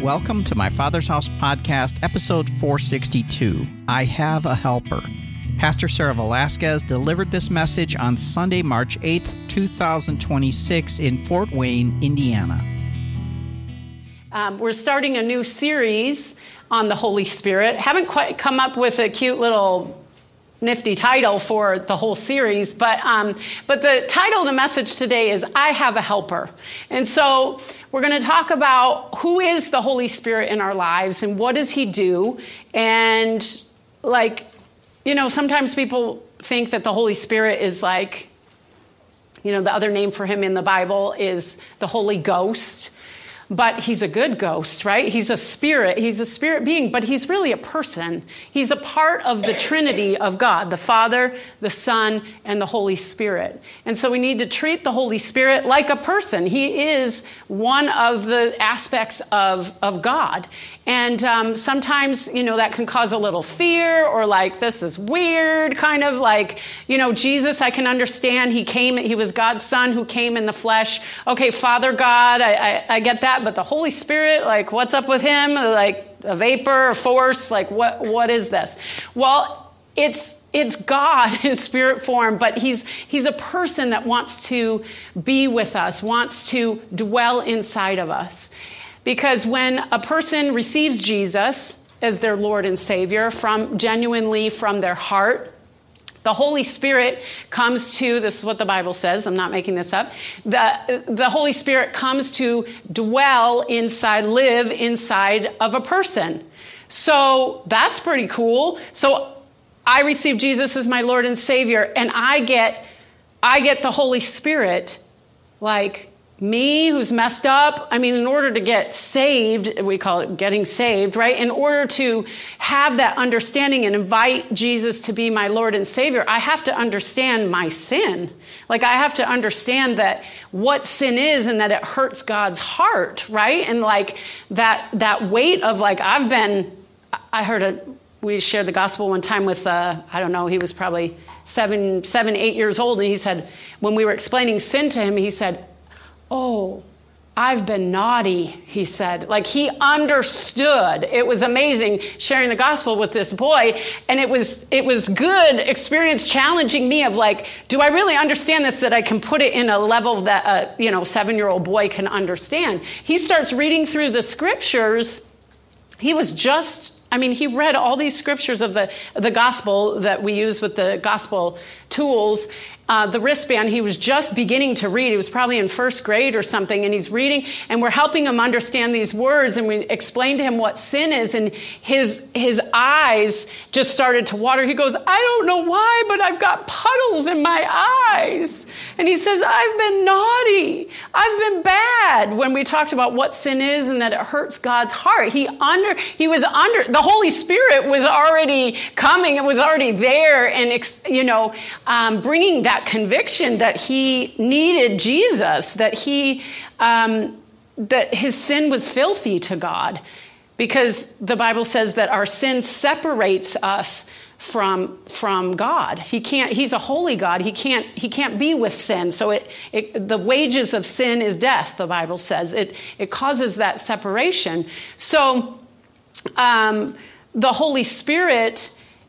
Welcome to my Father's House podcast, episode 462, I Have a Helper. Pastor Sarah Velasquez delivered this message on Sunday, March 8th, 2026 in Fort Wayne, Indiana. We're starting a new series on the Holy Spirit. Haven't quite come up with a cute little nifty title for the whole series, but the title of the message today is I Have a Helper. And so we're going to talk about who is the Holy Spirit in our lives and what does he do. And sometimes people think that the Holy Spirit is the other name for him in the Bible is the Holy Ghost. But he's a good ghost, right? He's a spirit being, but he's really a person. He's a part of the Trinity of God, the Father, the Son, and the Holy Spirit. And so we need to treat the Holy Spirit like a person. He is one of the aspects of God. And sometimes, that can cause a little fear or this is weird, kind of Jesus, I can understand. He was God's son who came in the flesh. Okay, Father God, I get that. But the Holy Spirit, what's up with him? A vapor, a force, what is this? Well, it's God in spirit form, but he's a person that wants to be with us, wants to dwell inside of us. Because when a person receives Jesus as their Lord and Savior genuinely from their heart, the Holy Spirit comes to, this is what the Bible says, I'm not making this up, the Holy Spirit comes to dwell inside, live inside of a person. So that's pretty cool. So I receive Jesus as my Lord and Savior, and I get the Holy Spirit, me who's messed up. In order to get saved, we call it getting saved, right? In order to have that understanding and invite Jesus to be my Lord and Savior, I have to understand my sin. I have to understand that what sin is and that it hurts God's heart, right? And that weight of we shared the gospel one time with, he was probably 8 years old. And he said, when we were explaining sin to him, he said, "Oh, I've been naughty," he said. He understood. It was amazing sharing the gospel with this boy. And it was good experience challenging me of do I really understand this, that I can put it in a level that a 7-year-old boy can understand. He starts reading through the scriptures. He was he read all these scriptures of the gospel that we use with the gospel tools. The wristband, he was just beginning to read. He was probably in first grade or something, and he's reading, and we're helping him understand these words, and we explained to him what sin is, and his eyes just started to water. He goes, "I don't know why, but I've got puddles in my eyes." And he says, "I've been naughty. I've been bad." When we talked about what sin is and that it hurts God's heart, the Holy Spirit was already coming. It was already there, and bringing that conviction that he needed Jesus, that his sin was filthy to God, because the Bible says that our sin separates us from God. He's a holy God. He can't be with sin. So the wages of sin is death, the Bible says. It causes that separation. So the Holy Spirit,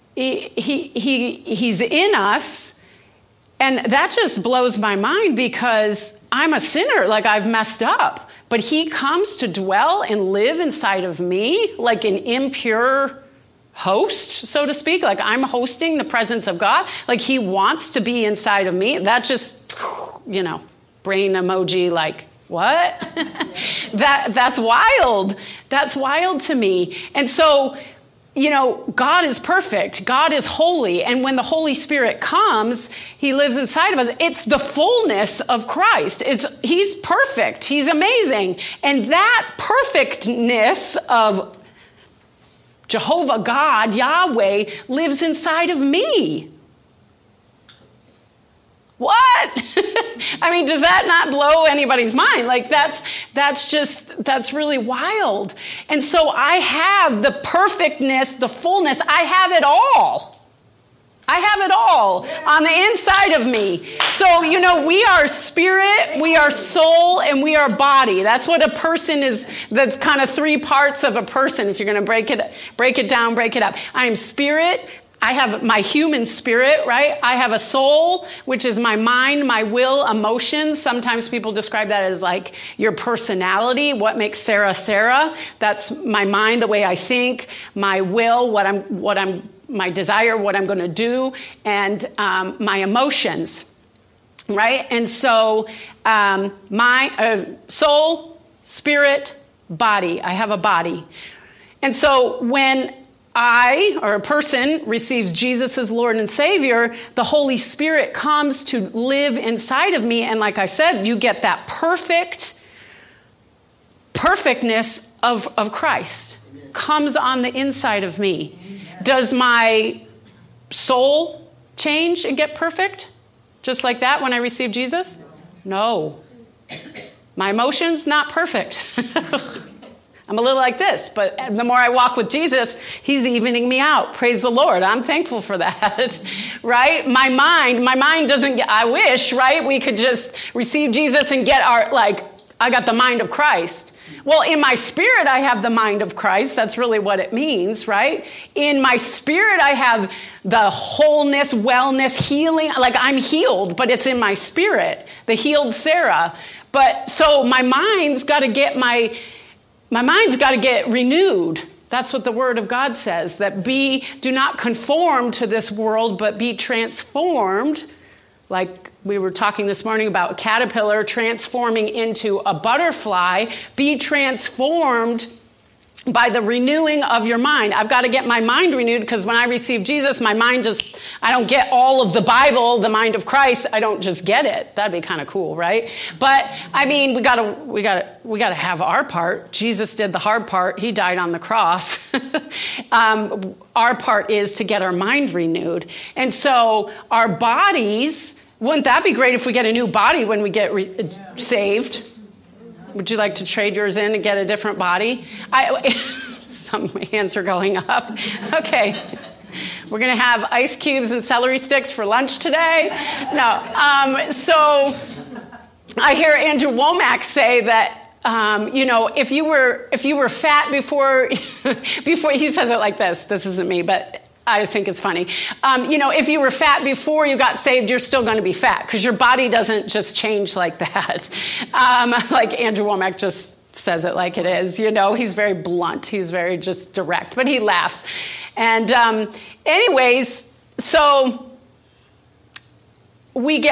he's in us. And that just blows my mind, because I'm a sinner, I've messed up. But he comes to dwell and live inside of me like an impure host, so to speak. I'm hosting the presence of God. He wants to be inside of me. That just, brain emoji, what? That's wild. That's wild to me. And so, God is perfect. God is holy. And when the Holy Spirit comes, he lives inside of us. It's the fullness of Christ. He's perfect. He's amazing. And that perfectness of Jehovah God, Yahweh, lives inside of me. What? Does that not blow anybody's mind? That's really wild. And so I have the perfectness, the fullness, I have it all. I have it all on the inside of me. So, we are spirit, we are soul, and we are body. That's what a person is, the kind of three parts of a person. If you're going to break it down, break it up. I am spirit. I have my human spirit, right? I have a soul, which is my mind, my will, emotions. Sometimes people describe that as like your personality. What makes Sarah, Sarah? That's my mind, the way I think, my will, my desire, what I'm going to do, and my emotions, right? And so my soul, spirit, body. I have a body. And so when I, or a person, receives Jesus as Lord and Savior, the Holy Spirit comes to live inside of me. And like I said, you get that perfectness of Christ. Amen. Comes on the inside of me. Amen. Does my soul change and get perfect? Just like that when I receive Jesus? No. My emotions, not perfect. I'm a little like this, but the more I walk with Jesus, he's evening me out. Praise the Lord. I'm thankful for that, right? My mind doesn't get, I wish, right? We could just receive Jesus and get I got the mind of Christ. Well, in my spirit, I have the mind of Christ. That's really what it means, right? In my spirit, I have the wholeness, wellness, healing. Like I'm healed, but it's in my spirit, the healed Sarah. But so my mind's got to get renewed. That's what the Word of God says, that do not conform to this world, but be transformed. Like we were talking this morning about a caterpillar transforming into a butterfly. Be transformed by the renewing of your mind. I've got to get my mind renewed because when I receive Jesus, my mind I don't get all of the Bible, the mind of Christ. I don't just get it. That'd be kind of cool, right? But I mean, we gotta have our part. Jesus did the hard part. He died on the cross. Our part is to get our mind renewed. And so our bodies, wouldn't that be great if we get a new body when we get saved? Would you like to trade yours in and get a different body? Some hands are going up. Okay. We're going to have ice cubes and celery sticks for lunch today. No. So I hear Andrew Womack say that, if you were fat before he says it like this. This isn't me, but I just think it's funny. If you were fat before you got saved, you're still going to be fat because your body doesn't just change like that. Like Andrew Womack just says it like it is. He's very blunt. He's very just direct, but he laughs. And anyways, so we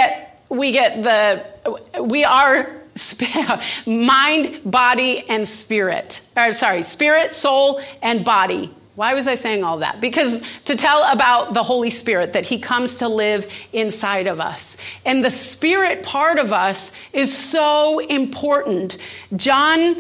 are mind, body, and spirit. Spirit, soul, and body. Why was I saying all that? Because to tell about the Holy Spirit, that he comes to live inside of us. And the spirit part of us is so important. John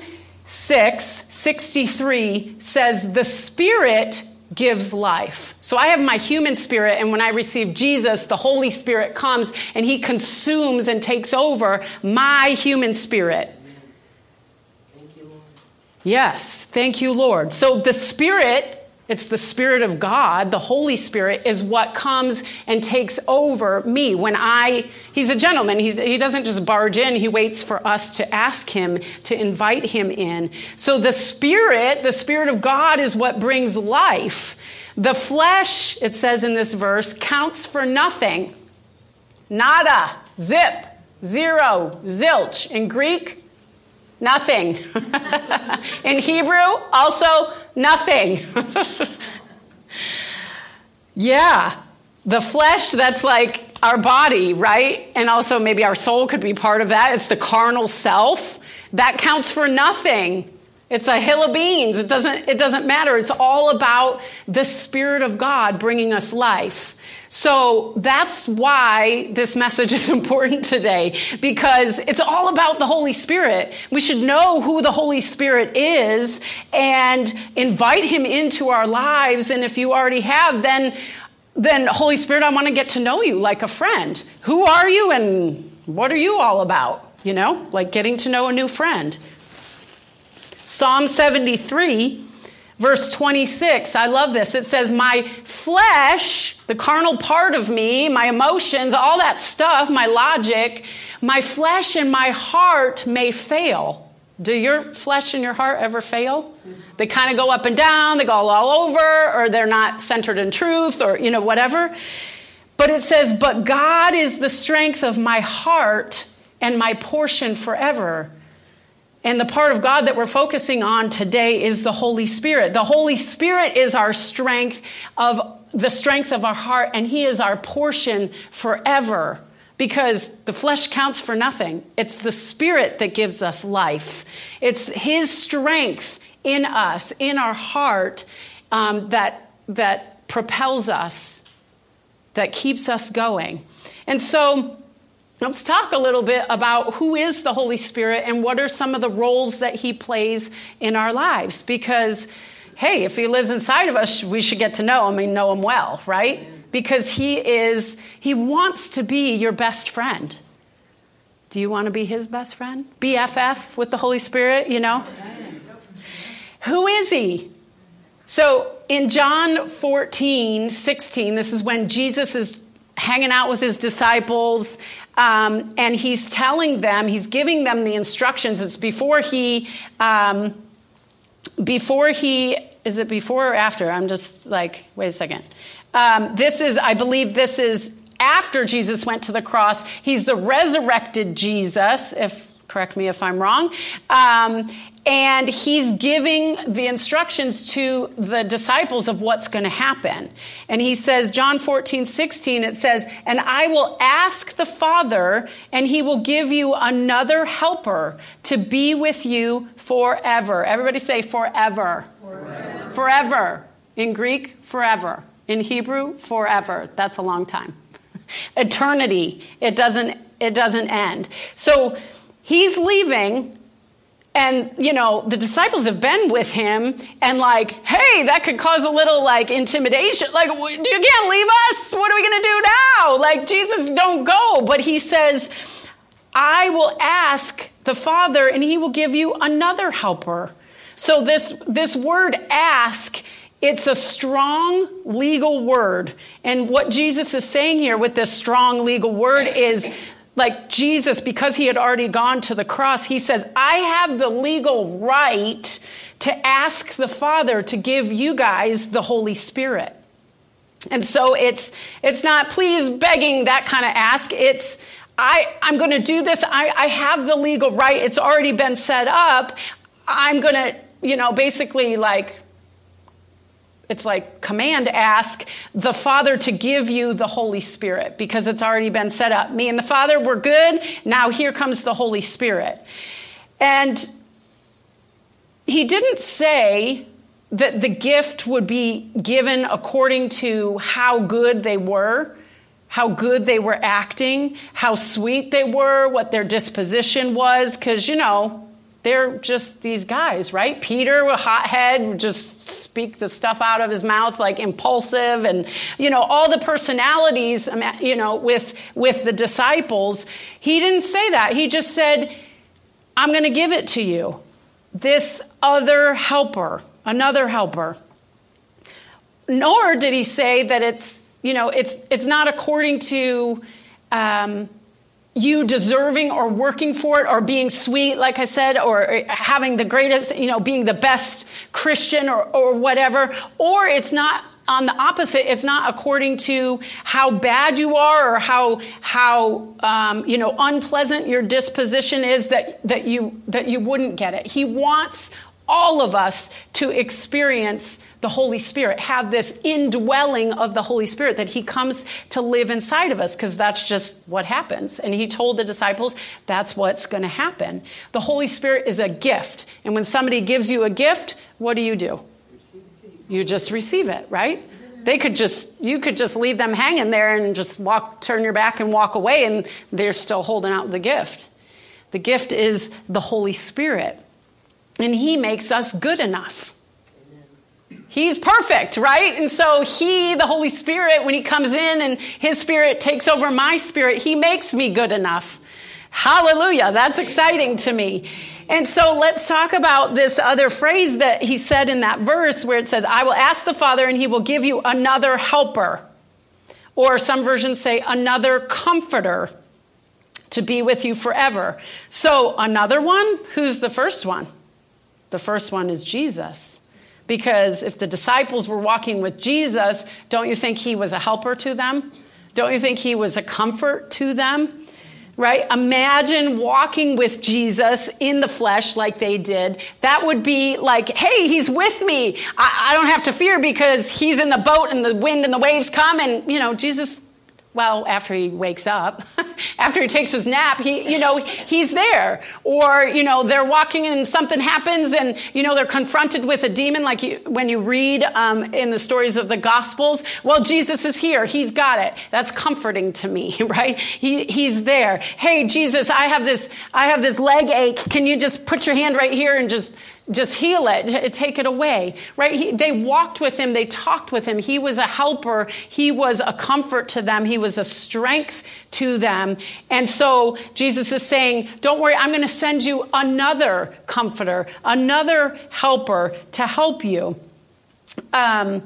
6:63 says, the Spirit gives life. So I have my human spirit, and when I receive Jesus, the Holy Spirit comes and he consumes and takes over my human spirit. Thank you, Lord. Yes, thank you, Lord. So the Spirit, it's the Spirit of God, the Holy Spirit, is what comes and takes over me. He's a gentleman. He doesn't just barge in. He waits for us to ask him, to invite him in. So the Spirit of God is what brings life. The flesh, it says in this verse, counts for nothing. Nada, zip, zero, zilch. In Greek, nothing. In Hebrew, also nothing. Yeah. The flesh, that's like our body, right? And also maybe our soul could be part of that. It's the carnal self. That counts for nothing. It's a hill of beans. It doesn't matter. It's all about the Spirit of God bringing us life. So that's why this message is important today, because it's all about the Holy Spirit. We should know who the Holy Spirit is and invite him into our lives. And if you already have, then Holy Spirit, I want to get to know you like a friend. Who are you and what are you all about? Like getting to know a new friend. Psalm 73, Verse 26, I love this. It says, my flesh, the carnal part of me, my emotions, all that stuff, my logic, my flesh and my heart may fail. Do your flesh and your heart ever fail? They kind of go up and down, they go all over, or they're not centered in truth, or, whatever. But it says, but God is the strength of my heart and my portion forever. And the part of God that we're focusing on today is the Holy Spirit. The Holy Spirit is our strength of our heart, and he is our portion forever. Because the flesh counts for nothing. It's the Spirit that gives us life. It's his strength in us, in our heart, that propels us, that keeps us going. And so let's talk a little bit about who is the Holy Spirit and what are some of the roles that he plays in our lives. Because, hey, if he lives inside of us, we should get to know him and know him well, right? Because he wants to be your best friend. Do you want to be his best friend? BFF with the Holy Spirit, Who is he? So in John 14:16, this is when Jesus is hanging out with his disciples, and he's telling them, he's giving them the instructions. It's before he, is it before or after? I'm just like, wait a second. I believe this is after Jesus went to the cross. He's the resurrected Jesus, correct me if I'm wrong. And he's giving the instructions to the disciples of what's going to happen. And he says, John 14:16, it says, and I will ask the Father, and he will give you another helper to be with you forever. Everybody say forever. Forever. Forever. In Greek, forever. In Hebrew, forever. That's a long time. Eternity. It doesn't end. So he's leaving, and the disciples have been with him, and hey, that could cause a little intimidation. You can't leave us. What are we going to do now? Jesus, don't go. But he says, I will ask the Father, and he will give you another helper. So this word ask, it's a strong legal word. And what Jesus is saying here with this strong legal word is, Jesus, because he had already gone to the cross, he says, I have the legal right to ask the Father to give you guys the Holy Spirit. And so it's not please begging, that kind of ask. It's I'm going to do this. I have the legal right. It's already been set up. I'm going to, basically it's like command ask the Father to give you the Holy Spirit because it's already been set up. Me and the Father, we're good. Now here comes the Holy Spirit. And he didn't say that the gift would be given according to how good they were acting, how sweet they were, what their disposition was, because, they're just these guys, right? Peter, a hothead, would just speak the stuff out of his mouth, impulsive, and, all the personalities, with the disciples. He didn't say that. He just said, I'm going to give it to you. This other helper, another helper. Nor did he say that it's not according to you deserving or working for it or being sweet, like I said, or having the greatest, being the best Christian or whatever. Or it's not on the opposite. It's not according to how bad you are or how unpleasant your disposition is that you wouldn't get it. He wants all of us to experience the Holy Spirit, have this indwelling of the Holy Spirit, that he comes to live inside of us, because that's just what happens. And he told the disciples, that's what's going to happen. The Holy Spirit is a gift. And when somebody gives you a gift, what do? You just receive it, right? You could just leave them hanging there and just turn your back and walk away, and they're still holding out the gift. The gift is the Holy Spirit. And he makes us good enough. He's perfect, right? And so the Holy Spirit, when he comes in and his Spirit takes over my spirit, he makes me good enough. Hallelujah. That's exciting to me. And so let's talk about this other phrase that he said in that verse where it says, I will ask the Father and he will give you another helper. Or some versions say another comforter to be with you forever. So another one, who's the first one? The first one is Jesus. Because if the disciples were walking with Jesus, don't you think he was a helper to them? Don't you think he was a comfort to them? Right? Imagine walking with Jesus in the flesh like they did. That would be like, hey, he's with me. I don't have to fear because he's in the boat and the wind and the waves come. And, Jesus, well, after he wakes up, after he takes his nap, he's there. Or, they're walking and something happens and, they're confronted with a demon like when you read in the stories of the Gospels. Well, Jesus is here. He's got it. That's comforting to me, right? He's there. Hey, Jesus, I have this leg ache. Can you just put your hand right here and just heal it, take it away, right? They walked with him. They talked with him. He was a helper. He was a comfort to them. He was a strength to them. And so Jesus is saying, don't worry, I'm going to send you another comforter, another helper to help you. And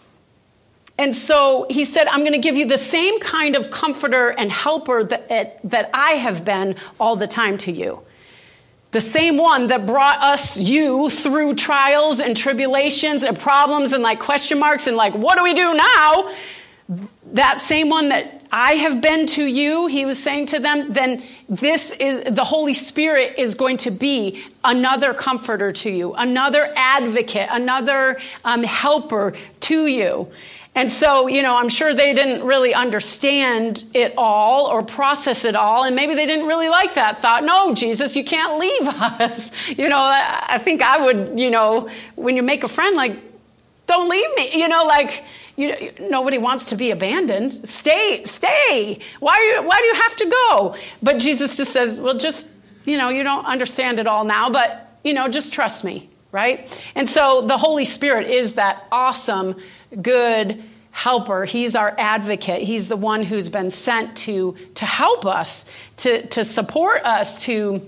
so he said, I'm going to give you the same kind of comforter and helper that I have been all the time to you. The same one that brought you through trials and tribulations and problems and question marks and what do we do now? That same one that I have been to you, he was saying to them, then the Holy Spirit is going to be another comforter to you, another advocate, another helper to you. And so, I'm sure they didn't really understand it all or process it all. And maybe they didn't really like that thought. No, Jesus, you can't leave us. I think I would, when you make a friend, don't leave me. Nobody wants to be abandoned. Stay. Why do you have to go? But Jesus just says, well, just, you don't understand it all now, but, just trust me, right? And so the Holy Spirit is that awesome, good helper. He's our advocate. He's the one who's been sent to help us, to support us, to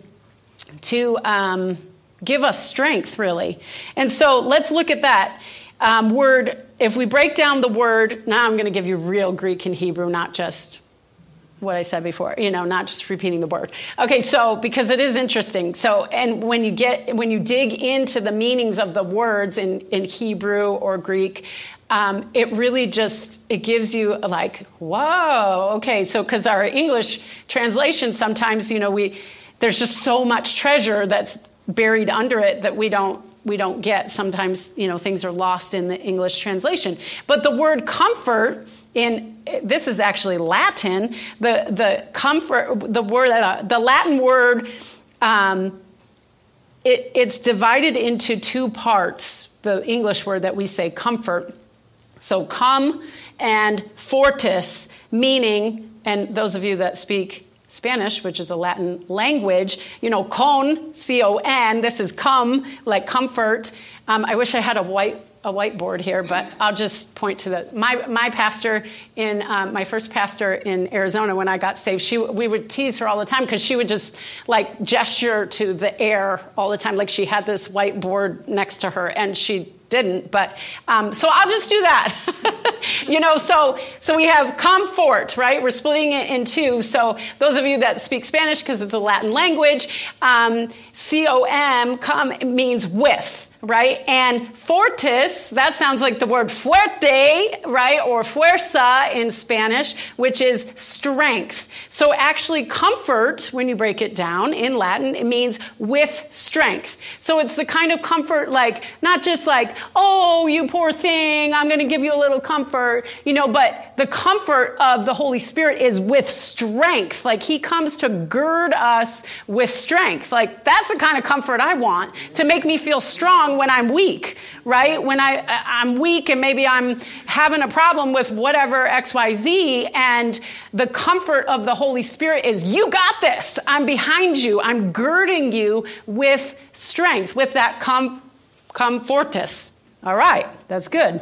give us strength, really. And so let's look at that word. If we break down the word, now I'm going to give you real Greek and Hebrew, not just what I said before, not just repeating the word. Okay, so because it is interesting. So, and when you dig into the meanings of the words in Hebrew or Greek, it really it gives you whoa, okay. So, because our English translation sometimes, there's just so much treasure that's buried under it that we don't get. Sometimes, things are lost in the English translation. But the word comfort this is actually Latin. The comfort, the Latin word, it's divided into two parts. The English word that we say comfort. So cum and fortis, meaning, and those of you that speak Spanish, which is a Latin language, con, C-O-N, this is cum, like comfort. I wish I had a whiteboard here, but I'll just point to my pastor my first pastor in Arizona when I got saved. We would tease her all the time because she would just gesture to the air all the time, like she had this whiteboard next to her, and she didn't. But so I'll just do that. So we have comfort, right? We're splitting it in two. So those of you that speak Spanish, because it's a Latin language, C-O-M, cum means with. Right? And fortis, that sounds like the word fuerte, right? Or fuerza in Spanish, which is strength. So actually comfort, when you break it down in Latin, it means with strength. So it's the kind of comfort not just oh, you poor thing, I'm going to give you a little comfort, but the comfort of the Holy Spirit is with strength. He comes to gird us with strength. That's the kind of comfort I want, to make me feel strong when I'm weak, right? When I'm weak and maybe I'm having a problem with whatever XYZ, and the comfort of the Holy Spirit is, you got this. I'm behind you. I'm girding you with strength, with that cum fortis. All right, that's good.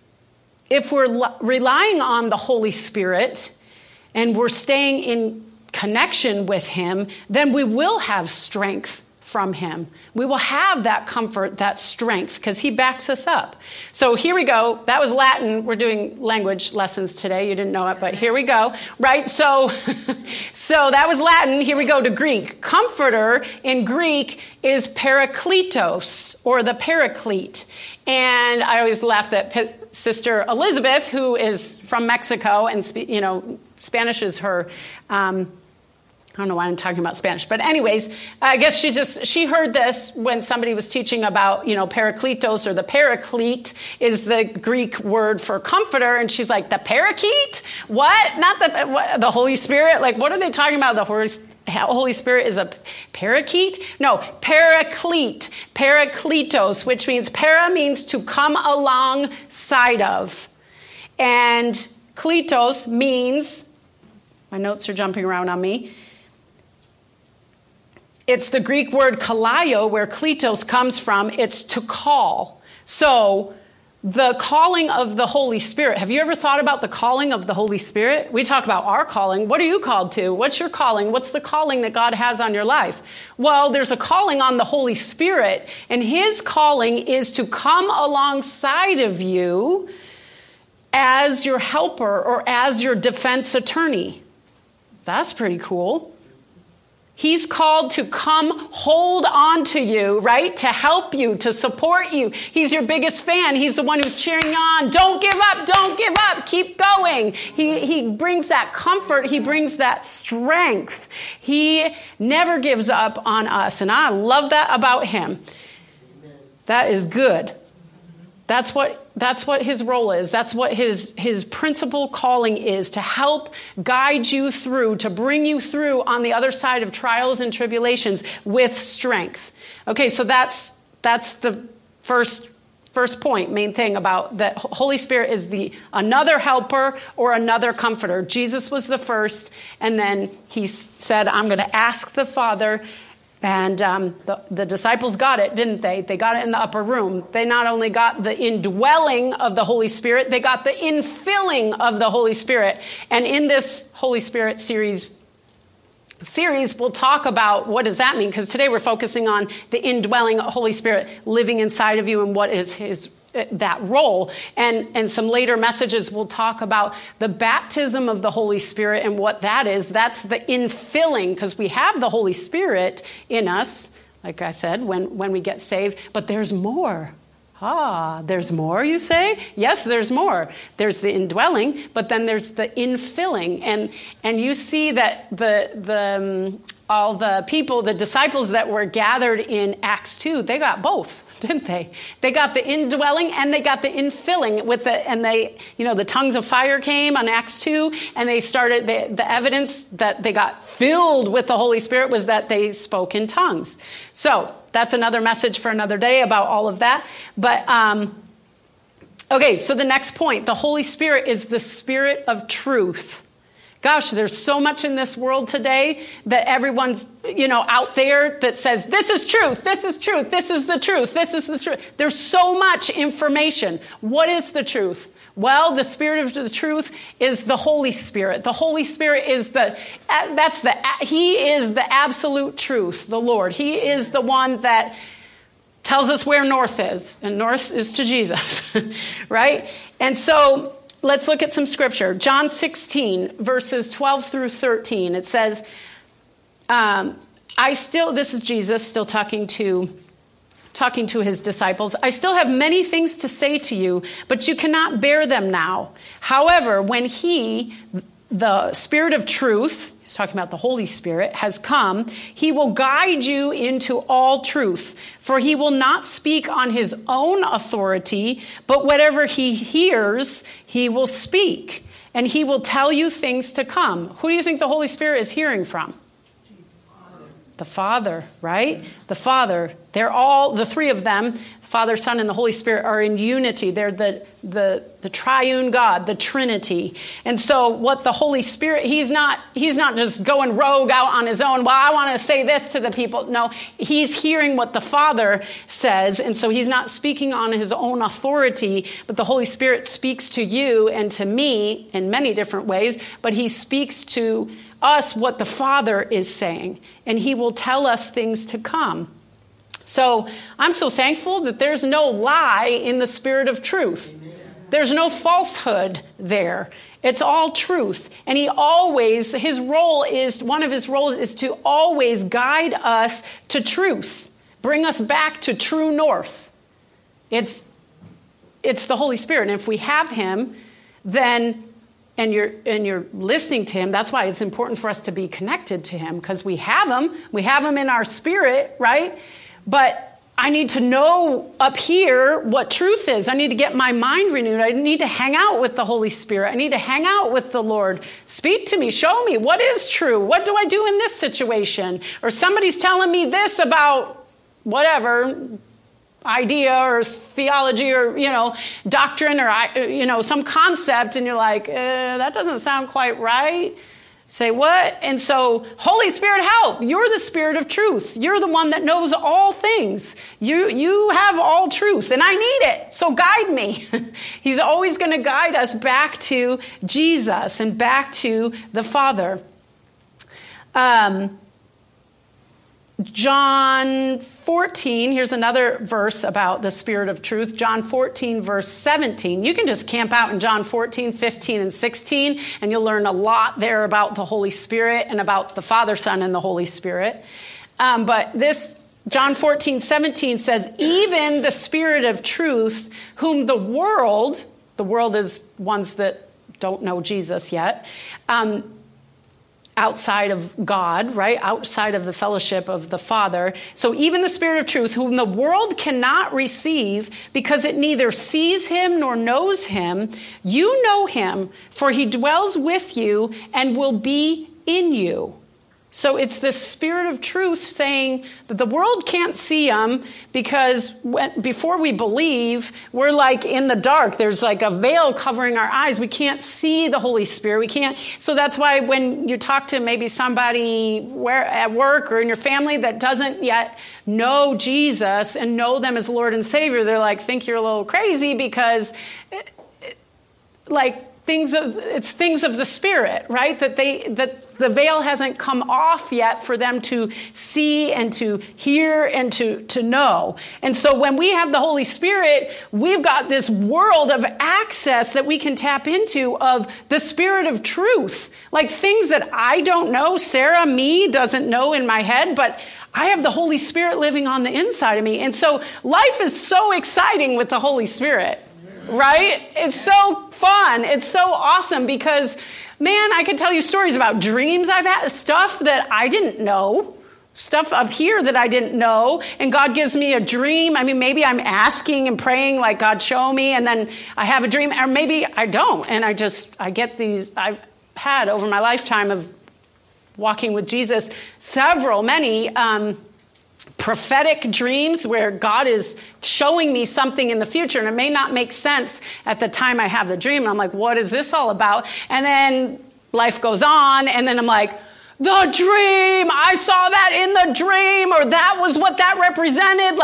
If we're relying on the Holy Spirit and we're staying in connection with him, then we will have strength from him. We will have that comfort, that strength, because he backs us up. So here we go. That was Latin. We're doing language lessons today. You didn't know it, but here we go. Right? So that was Latin. Here we go to Greek. Comforter in Greek is parakletos, or the paraclete. And I always laugh that Sister Elizabeth, who is from Mexico, and Spanish is her I don't know why I'm talking about Spanish, but anyways, I guess she heard this when somebody was teaching about, parakletos, or the paraclete is the Greek word for comforter. And she's like, the parakeet? What? Not the Holy Spirit? Like, what are they talking about? The Holy Spirit is a parakeet? No, paraclete, parakletos, which means para means to come alongside of. And kletos means, my notes are jumping around on me, it's the Greek word kaleo, where kletos comes from. It's to call. So the calling of the Holy Spirit. Have you ever thought about the calling of the Holy Spirit? We talk about our calling. What are you called to? What's your calling? What's the calling that God has on your life? Well, there's a calling on the Holy Spirit, and his calling is to come alongside of you as your helper or as your defense attorney. That's pretty cool. He's called to come hold on to you, right? To help you, to support you. He's your biggest fan. He's the one who's cheering you on. Don't give up. Don't give up. Keep going. He brings that comfort. He brings that strength. He never gives up on us. And I love that about him. That is good. That's what his role is. That's what his principal calling is, to help guide you through, to bring you through on the other side of trials and tribulations with strength. Okay, so that's the first point, main thing about that. Holy Spirit is another helper or another comforter. Jesus was the first, and then he said, I'm going to ask the Father. And the disciples got it, didn't they? They got it in the upper room. They not only got the indwelling of the Holy Spirit, they got the infilling of the Holy Spirit. And in this Holy Spirit series, we'll talk about what does that mean? Because today we're focusing on the indwelling Holy Spirit living inside of you and what is that role. And some later messages will talk about the baptism of the Holy Spirit and what that is. That's the infilling, because we have the Holy Spirit in us, like I said, when we get saved. But there's more. There's more, you say? Yes, there's more. There's the indwelling, but then there's the infilling. And you see that all the people, the disciples that were gathered in Acts 2, they got both, didn't they? They got the indwelling and they got the infilling the tongues of fire came on Acts 2, and they started, the evidence that they got filled with the Holy Spirit was that they spoke in tongues. So that's another message for another day about all of that. But, okay, so the next point, the Holy Spirit is the Spirit of truth. Gosh, there's so much in this world today that everyone's, out there that says, this is truth, this is truth, this is the truth, this is the truth. There's so much information. What is the truth? Well, the Spirit of the truth is the Holy Spirit. The Holy Spirit is He is the absolute truth, the Lord. He is the one that tells us where north is, and north is to Jesus, right? And so let's look at some scripture. John 16, verses 12 through 13. It says, this is Jesus still talking to his disciples. I still have many things to say to you, but you cannot bear them now. However, when he, the Spirit of truth, he's talking about the Holy Spirit, has come, he will guide you into all truth. For he will not speak on his own authority, but whatever he hears, he will speak. And he will tell you things to come. Who do you think the Holy Spirit is hearing from? The Father, right? The Father. They're all, the three of them, Father, Son, and the Holy Spirit, are in unity. They're the triune God, the Trinity. And so what the Holy Spirit, he's not just going rogue out on his own. Well, I want to say this to the people. No, he's hearing what the Father says. And so he's not speaking on his own authority, but the Holy Spirit speaks to you and to me in many different ways. But he speaks to us what the Father is saying, and he will tell us things to come. So I'm so thankful that there's no lie in the Spirit of truth. Amen. There's no falsehood there. It's all truth. And one of his roles is to always guide us to truth, bring us back to true north. It's the Holy Spirit. And if we have him, then, and you're listening to him, that's why it's important for us to be connected to him, because we have him in our spirit, right? But I need to know up here what truth is. I need to get my mind renewed. I need to hang out with the Holy Spirit. I need to hang out with the Lord. Speak to me. Show me what is true. What do I do in this situation? Or somebody's telling me this about whatever idea or theology or, doctrine or, some concept. And you're like, that doesn't sound quite right. Say what? And so, Holy Spirit, help. You're the Spirit of truth. You're the one that knows all things. You have all truth, and I need it. So guide me. He's always going to guide us back to Jesus and back to the Father. John 14, here's another verse about the Spirit of truth. John 14, verse 17. You can just camp out in John 14, 15, and 16, and you'll learn a lot there about the Holy Spirit and about the Father, Son, and the Holy Spirit. But this, John 14, 17 says, even the Spirit of truth, whom the world is ones that don't know Jesus yet, outside of God, right? Outside of the fellowship of the Father. So even the Spirit of truth, whom the world cannot receive because it neither sees him nor knows him, you know him, for he dwells with you and will be in you. So it's the Spirit of truth saying that the world can't see him because before we believe, we're like in the dark. There's like a veil covering our eyes. We can't see the Holy Spirit. We can't. So that's why when you talk to maybe somebody at work or in your family that doesn't yet know Jesus and know them as Lord and Savior, they're like, think you're a little crazy because it's things of the Spirit, right? That the veil hasn't come off yet for them to see and to hear and to know. And so when we have the Holy Spirit, we've got this world of access that we can tap into of the Spirit of truth. Like things that I don't know, Sarah, me, doesn't know in my head, but I have the Holy Spirit living on the inside of me. And so life is so exciting with the Holy Spirit. Right? It's so fun. It's so awesome because, man, I could tell you stories about dreams I've had, stuff that I didn't know, stuff up here that I didn't know, and God gives me a dream. I mean, maybe I'm asking and praying like, God, show me, and then I have a dream, or maybe I don't, and I get these, I've had over my lifetime of walking with Jesus many prophetic dreams where God is showing me something in the future, and it may not make sense at the time I have the dream. And I'm like, what is this all about? And then life goes on, and then I'm like, the dream, I saw that in the dream, or that was what that represented.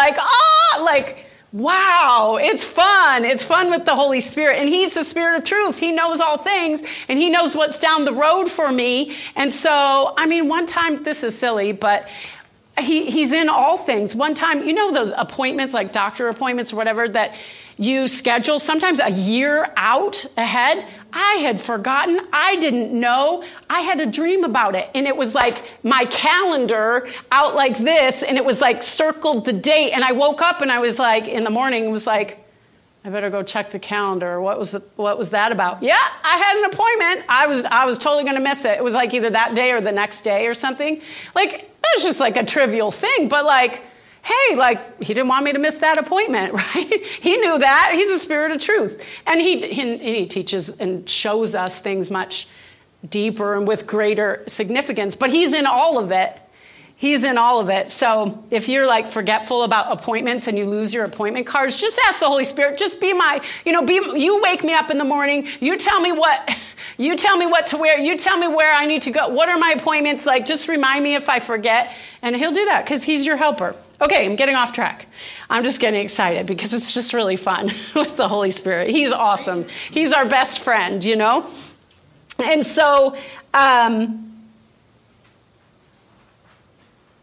Wow, it's fun. It's fun with the Holy Spirit. And he's the Spirit of truth. He knows all things, and he knows what's down the road for me. And so, one time, this is silly, but He's in all things. One time, those appointments, like doctor appointments or whatever, that you schedule sometimes a year out ahead? I had forgotten. I didn't know. I had a dream about it. And it was like my calendar out like this, and it was like circled the date. And I woke up and I was like, in the morning, it was like, I better go check the calendar. What was that about? Yeah, I had an appointment. I was totally going to miss it. It was like either that day or the next day or something. Like, that's just like a trivial thing. But like, hey, he didn't want me to miss that appointment, right? He knew that. He's the Spirit of truth. And he teaches and shows us things much deeper and with greater significance. But he's in all of it. He's in all of it. So if you're like forgetful about appointments and you lose your appointment cards, just ask the Holy Spirit. Just be you wake me up in the morning. You tell me what to wear. You tell me where I need to go. What are my appointments? Like, just remind me if I forget. And he'll do that because he's your helper. Okay, I'm getting off track. I'm just getting excited because it's just really fun with the Holy Spirit. He's awesome. He's our best friend, And so,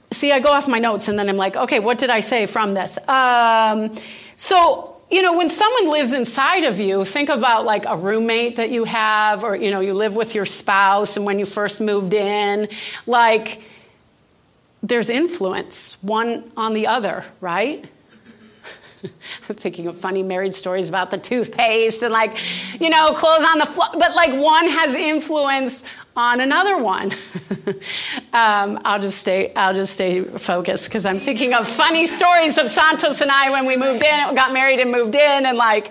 see, I go off my notes and then I'm like, okay, what did I say from this? So, when someone lives inside of you, think about like a roommate that you have, or, you live with your spouse, and when you first moved in, like, there's influence one on the other, right? I'm thinking of funny married stories about the toothpaste and clothes on the floor, but one has influence on another one. I'll just stay focused because I'm thinking of funny stories of Santos and I when we moved in, got married and moved in, and I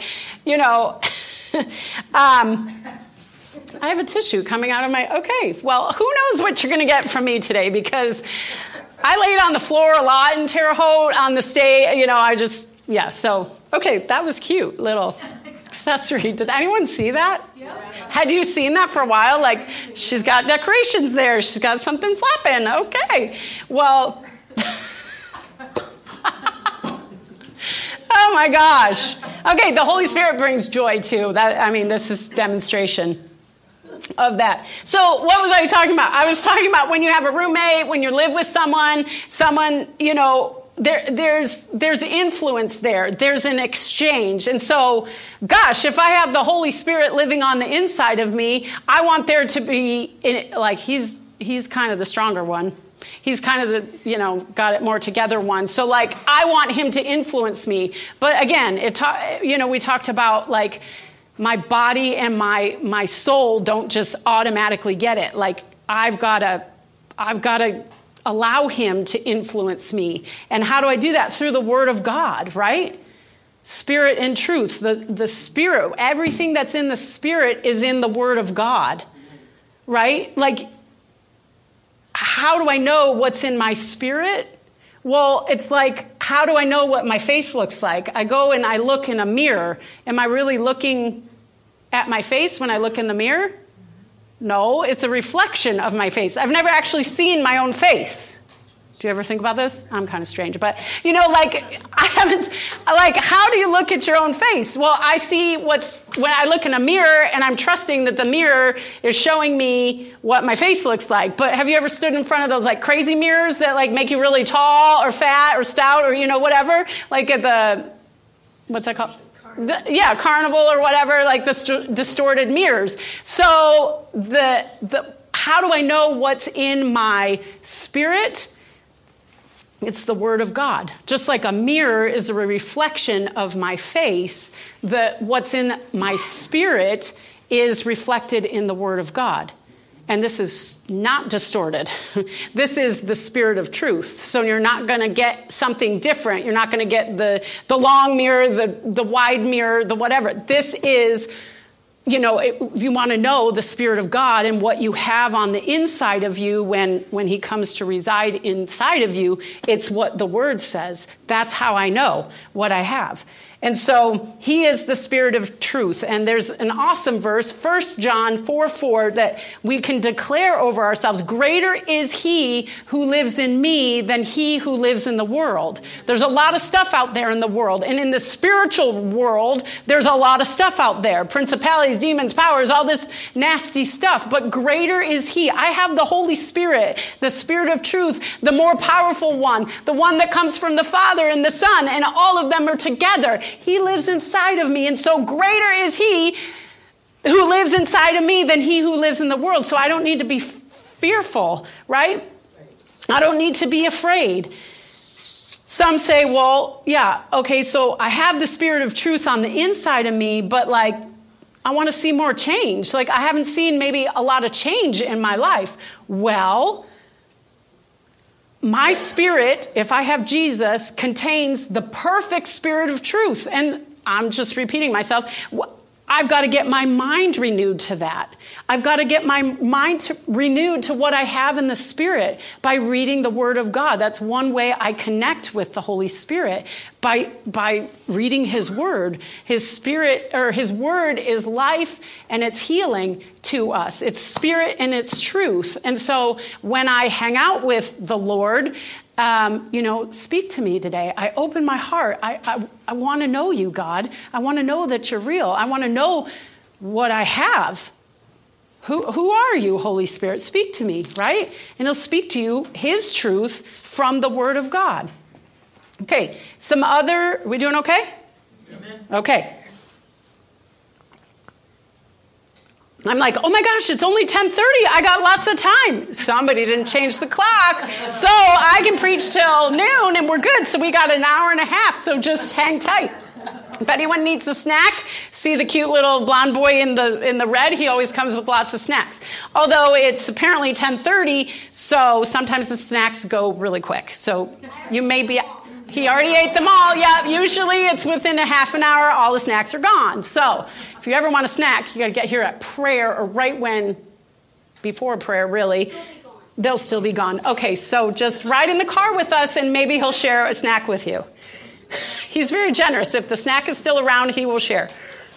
have a tissue coming out of okay, well, who knows what you're going to get from me today, because I laid on the floor a lot in Terre Haute on the stage, so, okay, that was cute, little accessory. Did anyone see that? Yeah. Had you seen that for a while? She's got decorations there. She's got something flapping. Okay. Well, oh my gosh. Okay, the Holy Spirit brings joy too. This is demonstration of that. So what was I talking about? I was talking about when you have a roommate, when you live with someone, there's influence there. There's an exchange. And so, gosh, if I have the Holy Spirit living on the inside of me, I want there to be, he's kind of the stronger one. He's kind of the, got it more together one. So, I want him to influence me. But again, we talked about, my body and my soul don't just automatically get it. I've got to allow him to influence me. And how do I do that? Through the Word of God, right? Spirit and truth. The Spirit, everything that's in the Spirit is in the Word of God, right? How do I know what's in my spirit? Well, it's how do I know what my face looks like? I go and I look in a mirror. Am I really looking at my face when I look in the mirror? No, it's a reflection of my face. I've never actually seen my own face. Do you ever think about this? I'm kind of strange, but I haven't, how do you look at your own face? Well, I see when I look in a mirror, and I'm trusting that the mirror is showing me what my face looks like. But have you ever stood in front of those crazy mirrors that make you really tall or fat or stout or whatever? At the, what's that called? Carnival or whatever, the distorted mirrors. So how do I know what's in my spirit? It's the Word of God. Just like a mirror is a reflection of my face, what's in my spirit is reflected in the Word of God. And this is not distorted. This is the Spirit of truth. So you're not going to get something different. You're not going to get the long mirror, the wide mirror, the whatever. This is, if you want to know the Spirit of God and what you have on the inside of you when he comes to reside inside of you, it's what the Word says. That's how I know what I have. And so he is the Spirit of truth. And there's an awesome verse, 1 John 4:4, that we can declare over ourselves. Greater is he who lives in me than he who lives in the world. There's a lot of stuff out there in the world. And in the spiritual world, there's a lot of stuff out there. Principalities, demons, powers, all this nasty stuff. But greater is he. I have the Holy Spirit, the Spirit of truth, the more powerful one, the one that comes from the Father and the Son, and all of them are together. He lives inside of me, and so greater is he who lives inside of me than he who lives in the world. So I don't need to be fearful, right? I don't need to be afraid. Some say, well, yeah, okay, so I have the Spirit of truth on the inside of me, but I want to see more change. I haven't seen maybe a lot of change in my life. Well, my spirit, if I have Jesus, contains the perfect Spirit of truth. And I'm just repeating myself. I've got to get my mind renewed to that. I've got to get my mind renewed to what I have in the Spirit by reading the Word of God. That's one way I connect with the Holy Spirit, by reading His Word. His Spirit, or His Word, is life and it's healing to us. It's spirit and it's truth. And so when I hang out with the Lord, speak to me today. I open my heart. I want to know you, God. I want to know that you're real. I want to know what I have. Who are you, Holy Spirit? Speak to me, right? And he'll speak to you his truth from the Word of God. Okay, we doing okay? Amen. Okay. I'm like, oh my gosh, it's only 10:30. I got lots of time. Somebody didn't change the clock. So I can preach till noon and we're good. So we got an hour and a half. So just hang tight. If anyone needs a snack, see the cute little blonde boy in the red? He always comes with lots of snacks. Although it's apparently 10:30, so sometimes the snacks go really quick. So you may be... He already ate them all. Yeah, usually it's within a half an hour, all the snacks are gone. So if you ever want a snack, you got to get here at prayer or before prayer, really. They'll still be gone. Okay, so just ride in the car with us and maybe he'll share a snack with you. He's very generous. If the snack is still around, he will share.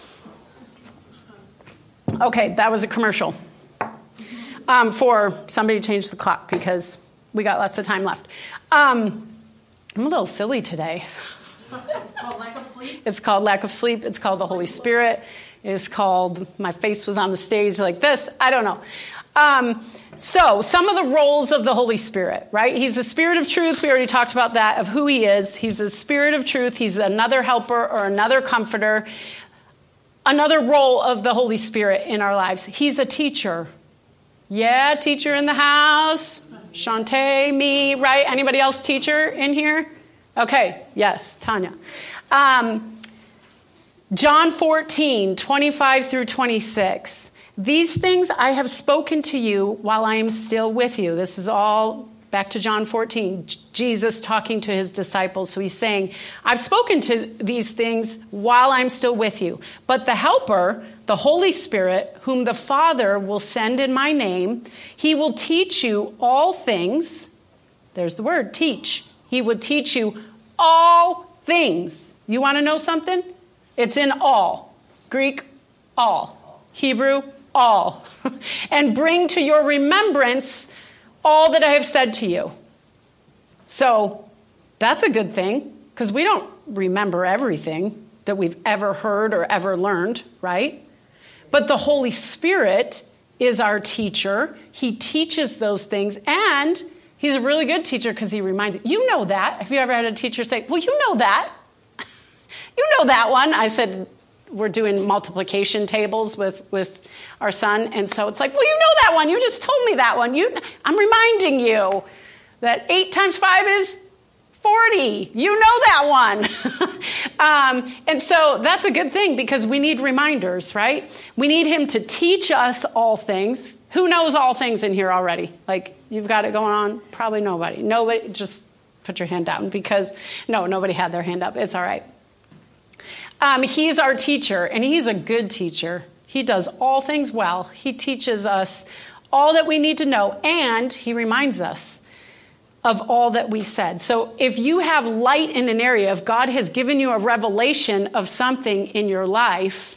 Okay, that was a commercial for somebody to change the clock because we got lots of time left. I'm a little silly today. It's called lack of sleep? It's called lack of sleep. It's called the Holy Spirit. It's called my face was on the stage like this. I don't know. So some of the roles of the Holy Spirit, right? He's the Spirit of truth. We already talked about that, of who he is. He's the Spirit of truth. He's another helper or another comforter. Another role of the Holy Spirit in our lives. He's a teacher. Yeah, teacher in the house. Shantae, me, right? Anybody else teacher in here? Okay, yes, Tanya. John 14, 25 through 26. These things I have spoken to you while I am still with you. This is all back to John 14. Jesus talking to his disciples. So he's saying, I've spoken to these things while I'm still with you. But the Helper, the Holy Spirit, whom the Father will send in my name, he will teach you all things. There's the word, teach. He will teach you all things. You want to know something? It's in all. Greek, all. Hebrew, all. And bring to your remembrance all that I have said to you. So that's a good thing because we don't remember everything that we've ever heard or ever learned, right? But the Holy Spirit is our teacher. He teaches those things, and he's a really good teacher because he reminds you. You know that. Have you ever had a teacher say, well, you know that. You know that one. I said, we're doing multiplication tables with our son, and so it's like, well, you know that one. You just told me that one. I'm reminding you that 8 times 5 is 40. You know that one. And so that's a good thing because we need reminders, right? We need him to teach us all things. Who knows all things in here already? Like, you've got it going on? Probably nobody. Nobody, just put your hand down because, no, nobody had their hand up. It's all right. He's our teacher, and he's a good teacher. He does all things well. He teaches us all that we need to know, and he reminds us of all that we said. So if you have light in an area, if God has given you a revelation of something in your life,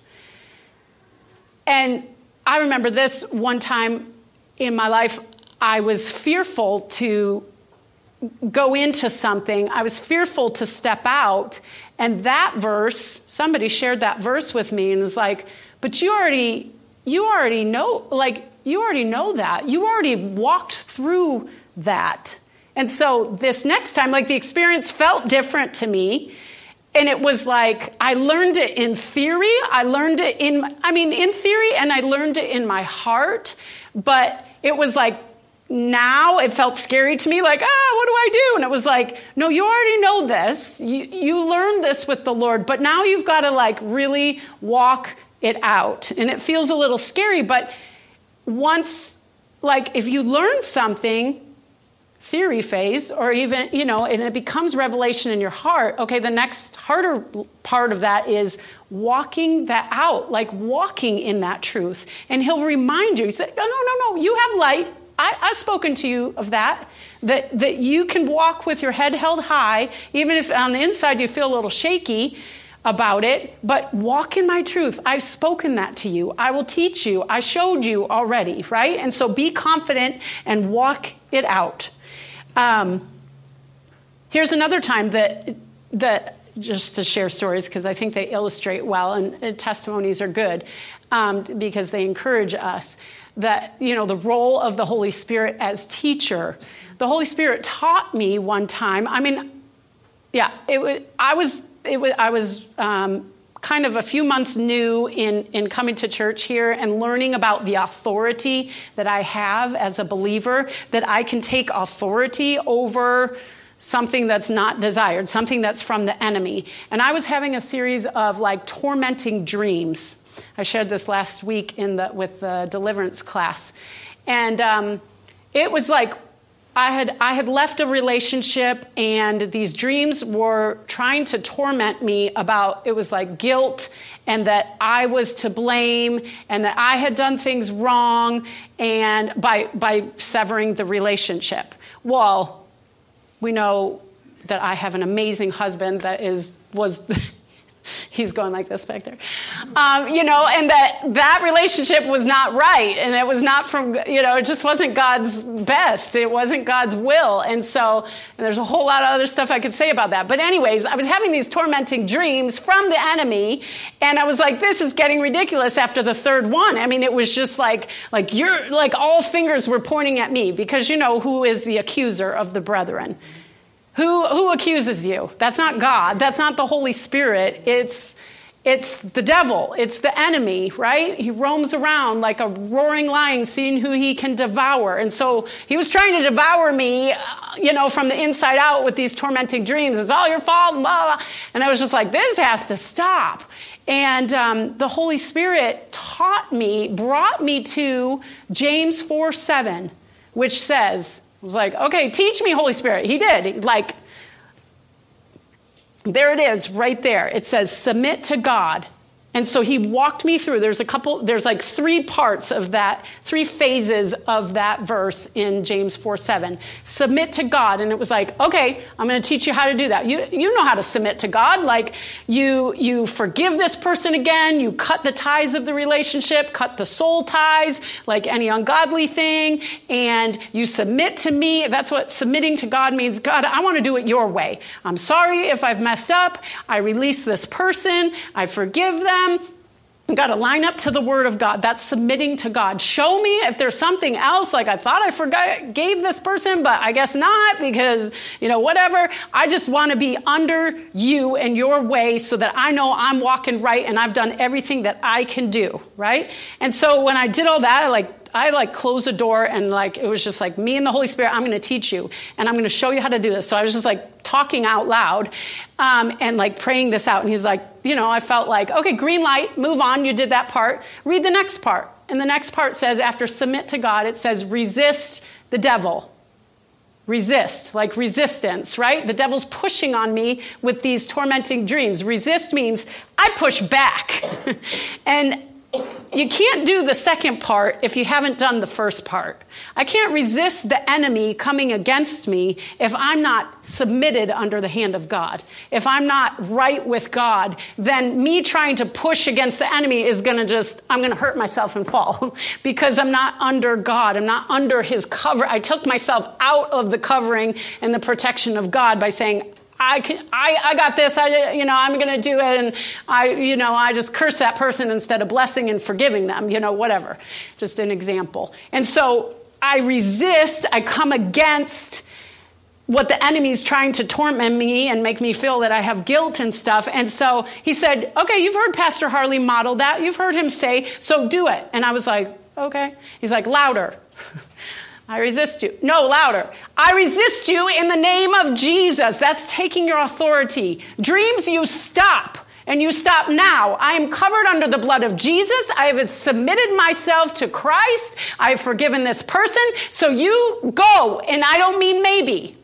and I remember this one time in my life, I was fearful to go into something. I was fearful to step out. And that verse, somebody shared that verse with me and was like, but you already know, like, you already know that. You already walked through that. And so this next time, like, the experience felt different to me. And it was like, I learned it in theory. I learned it in theory, and I learned it in my heart. But it was like, now it felt scary to me, like, what do I do? And it was like, no, you already know this. You learned this with the Lord, but now you've got to, like, really walk it out. And it feels a little scary, but once, like, if you learn something, theory phase, or even, and it becomes revelation in your heart, okay, the next harder part of that is walking that out, like walking in that truth. And he'll remind you, he said, no, you have light. I've spoken to you of that you can walk with your head held high, even if on the inside you feel a little shaky about it, but walk in my truth. I've spoken that to you. I will teach you. I showed you already, right? And so be confident and walk it out. Here's another time that just to share stories, because I think they illustrate well, and testimonies are good because they encourage us. the role of the Holy Spirit as teacher. The Holy Spirit taught me one time. I mean, yeah, I was kind of a few months new in coming to church here and learning about the authority that I have as a believer, that I can take authority over something that's not desired, something that's from the enemy. And I was having a series of like tormenting dreams. I shared this last week with the deliverance class. And it was like I had left a relationship, and these dreams were trying to torment me about, it was like guilt and that I was to blame and that I had done things wrong, and by severing the relationship. Well, we know that I have an amazing husband that was he's going like this back there, and that relationship was not right, and it was not from, it just wasn't God's best. It wasn't God's will. And there's a whole lot of other stuff I could say about that. But anyways, I was having these tormenting dreams from the enemy, and I was like, this is getting ridiculous after the third one. I mean, it was just like you're like all fingers were pointing at me, because who is the accuser of the brethren? Who accuses you? That's not God. That's not the Holy Spirit. It's the devil. It's the enemy, right? He roams around like a roaring lion, seeing who he can devour. And so he was trying to devour me, from the inside out with these tormenting dreams. It's all your fault, blah, blah. And I was just like, this has to stop. And the Holy Spirit brought me to James 4:7, which says, I was like, okay, teach me, Holy Spirit. He did. There it is right there. It says, submit to God. And so he walked me through. There's like three parts of that, three phases of that verse in James 4:7. Submit to God. And it was like, okay, I'm going to teach you how to do that. You know how to submit to God. Like you forgive this person again. You cut the ties of the relationship, cut the soul ties, like any ungodly thing. And you submit to me. That's what submitting to God means. God, I want to do it your way. I'm sorry if I've messed up. I release this person. I forgive them. You've got to line up to the word of God. That's submitting to God. Show me if there's something else, like I thought I gave this person, but I guess not, because, whatever. I just want to be under you and your way so that I know I'm walking right and I've done everything that I can do, right? And so when I did all that, I closed the door, and it was just like me and the Holy Spirit. I'm going to teach you, and I'm going to show you how to do this. So I was just talking out loud and praying this out. And he's like, I felt like, okay, green light, move on. You did that part. Read the next part. And the next part says, after submit to God, it says, resist the devil. Resist, like resistance, right? The devil's pushing on me with these tormenting dreams. Resist means I push back. And you can't do the second part if you haven't done the first part. I can't resist the enemy coming against me if I'm not submitted under the hand of God. If I'm not right with God, then me trying to push against the enemy is I'm going to hurt myself and fall because I'm not under God. I'm not under his cover. I took myself out of the covering and the protection of God by saying, I got this. I'm going to do it, and I just curse that person instead of blessing and forgiving them. Whatever. Just an example. And so I resist. I come against what the enemy's trying to torment me and make me feel that I have guilt and stuff. And so he said, "Okay, you've heard Pastor Harley model that. You've heard him say, so do it." And I was like, "Okay." He's like, "Louder." I resist you. No, louder. I resist you in the name of Jesus. That's taking your authority. Dreams, you stop. And you stop now. I am covered under the blood of Jesus. I have submitted myself to Christ. I have forgiven this person. So you go. And I don't mean maybe.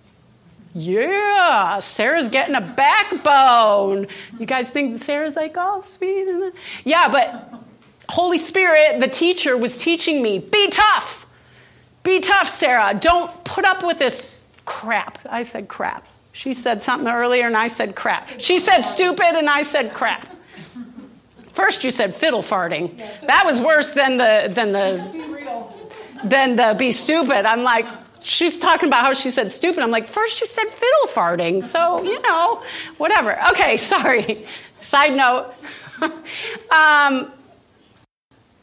Yeah, Sarah's getting a backbone. You guys think Sarah's like, oh, sweet? Yeah, but Holy Spirit, the teacher, was teaching me, be tough. Be tough, Sarah. Don't put up with this crap. I said crap. She said something earlier, and I said crap. She said stupid, and I said crap. First, you said fiddle farting. That was worse than the be stupid. I'm like, she's talking about how she said stupid. I'm like, first you said fiddle farting, so whatever. Okay, sorry. Side note.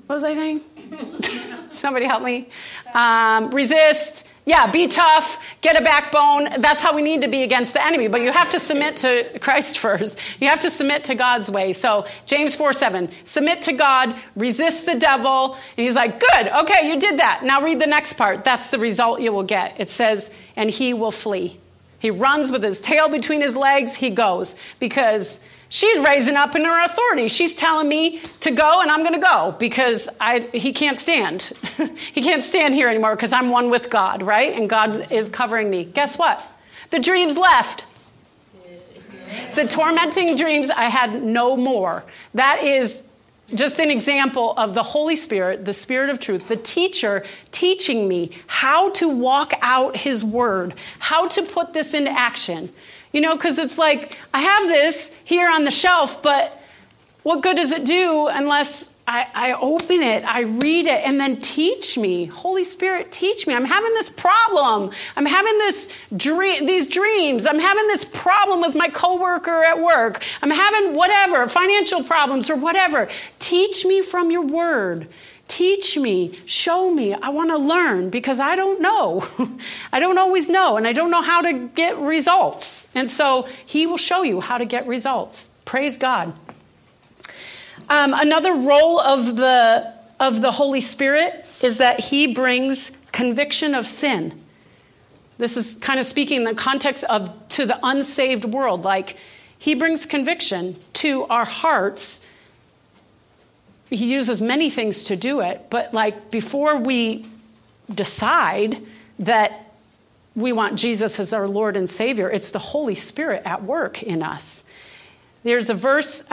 What was I saying? Somebody help me. Resist. Yeah, be tough. Get a backbone. That's how we need to be against the enemy. But you have to submit to Christ first. You have to submit to God's way. So James 4:7, submit to God, resist the devil. And he's like, good, okay, you did that. Now read the next part. That's the result you will get. It says, and he will flee. He runs with his tail between his legs. He goes because she's raising up in her authority. She's telling me to go, and I'm going to go because he can't stand. He can't stand here anymore because I'm one with God, right? And God is covering me. Guess what? The dreams left. The tormenting dreams, I had no more. That is just an example of the Holy Spirit, the Spirit of truth, the teacher teaching me how to walk out his word, how to put this into action. You know, because it's like, I have this here on the shelf, but what good does it do unless I open it, I read it, and then teach me. Holy Spirit, teach me. I'm having this problem. I'm having these dreams. I'm having this problem with my coworker at work. I'm having whatever, financial problems or whatever. Teach me from your word. Teach me, show me. I want to learn because I don't know. I don't always know, and I don't know how to get results. And so he will show you how to get results. Praise God. Another role of the Holy Spirit is that he brings conviction of sin. This is kind of speaking in the context of to the unsaved world. Like, he brings conviction to our hearts. He uses many things to do it, but like before we decide that we want Jesus as our Lord and Savior, it's the Holy Spirit at work in us. There's a verse,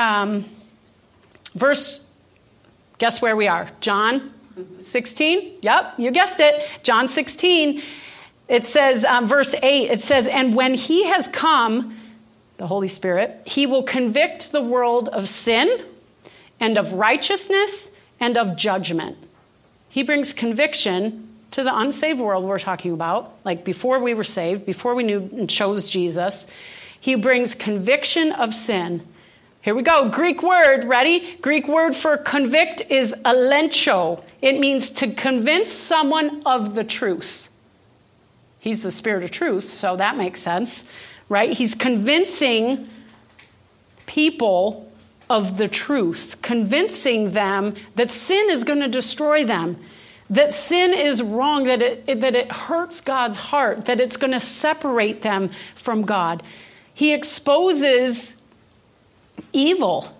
guess where we are? John 16? Yep, you guessed it. John 16, it says, verse 8, it says, and when he has come, the Holy Spirit, he will convict the world of sin and of righteousness and of judgment. He brings conviction to the unsaved world we're talking about, like before we were saved, before we knew and chose Jesus. He brings conviction of sin. Here we go. Greek word, ready? Greek word for convict is elencho. It means to convince someone of the truth. He's the Spirit of truth, so that makes sense, right? He's convincing people of the truth, convincing them that sin is going to destroy them, that sin is wrong, that it hurts God's heart, that it's going to separate them from God. He exposes evil,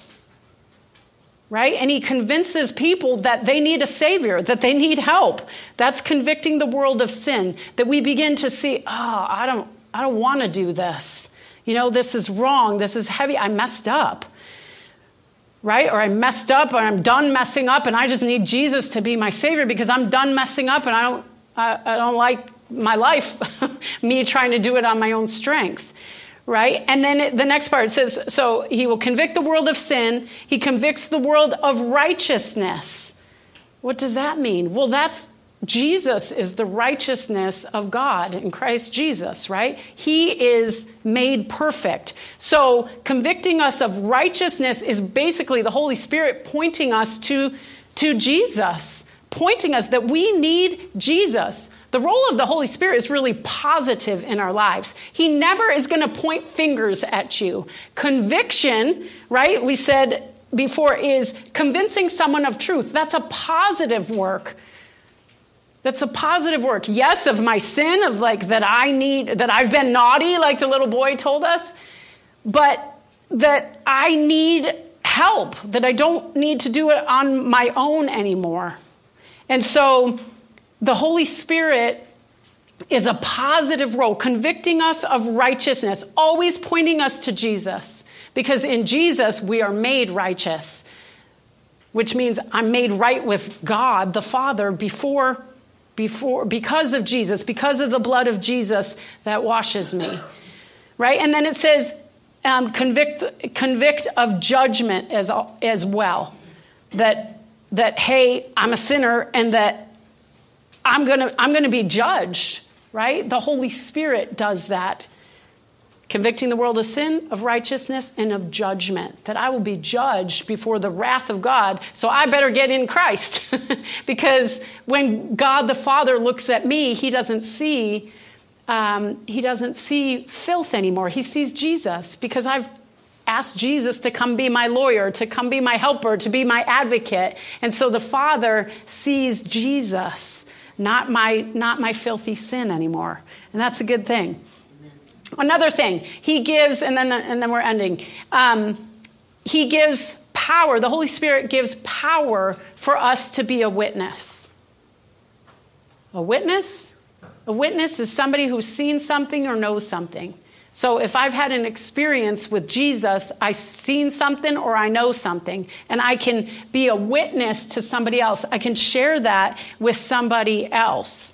right? And he convinces people that they need a savior, that they need help. That's convicting the world of sin, that we begin to see, I don't want to do this. You know, this is wrong. This is heavy. I messed up. Right? Or I messed up, or I'm done messing up, and I just need Jesus to be my savior because I'm done messing up, and I don't like my life, me trying to do it on my own strength. Right? And then the next part says, so he will convict the world of sin. He convicts the world of righteousness. What does that mean? Well, Jesus is the righteousness of God in Christ Jesus, right? He is made perfect. So convicting us of righteousness is basically the Holy Spirit pointing us to Jesus, pointing us that we need Jesus. The role of the Holy Spirit is really positive in our lives. He never is going to point fingers at you. Conviction, right, we said before, is convincing someone of truth. That's a positive work. That's a positive work. Yes, of my sin, of like that I've been naughty, like the little boy told us, but that I need help, that I don't need to do it on my own anymore. And so the Holy Spirit is a positive role, convicting us of righteousness, always pointing us to Jesus, because in Jesus we are made righteous, which means I'm made right with God the Father because of Jesus, because of the blood of Jesus that washes me, right? And then it says convict of judgment as well, that hey, I'm a sinner and that I'm gonna be judged, right? The Holy Spirit does that. convicting the world of sin, of righteousness, and of judgment, that I will be judged before the wrath of God. So I better get in Christ because when God the Father looks at me, he doesn't see filth anymore. He sees Jesus because I've asked Jesus to come be my lawyer, to come be my helper, to be my advocate. And so the Father sees Jesus, not my filthy sin anymore. And that's a good thing. Another thing, he gives, and then we're ending. He gives power. The Holy Spirit gives power for us to be a witness. A witness? A witness is somebody who's seen something or knows something. So if I've had an experience with Jesus, I've seen something or I know something, and I can be a witness to somebody else. I can share that with somebody else.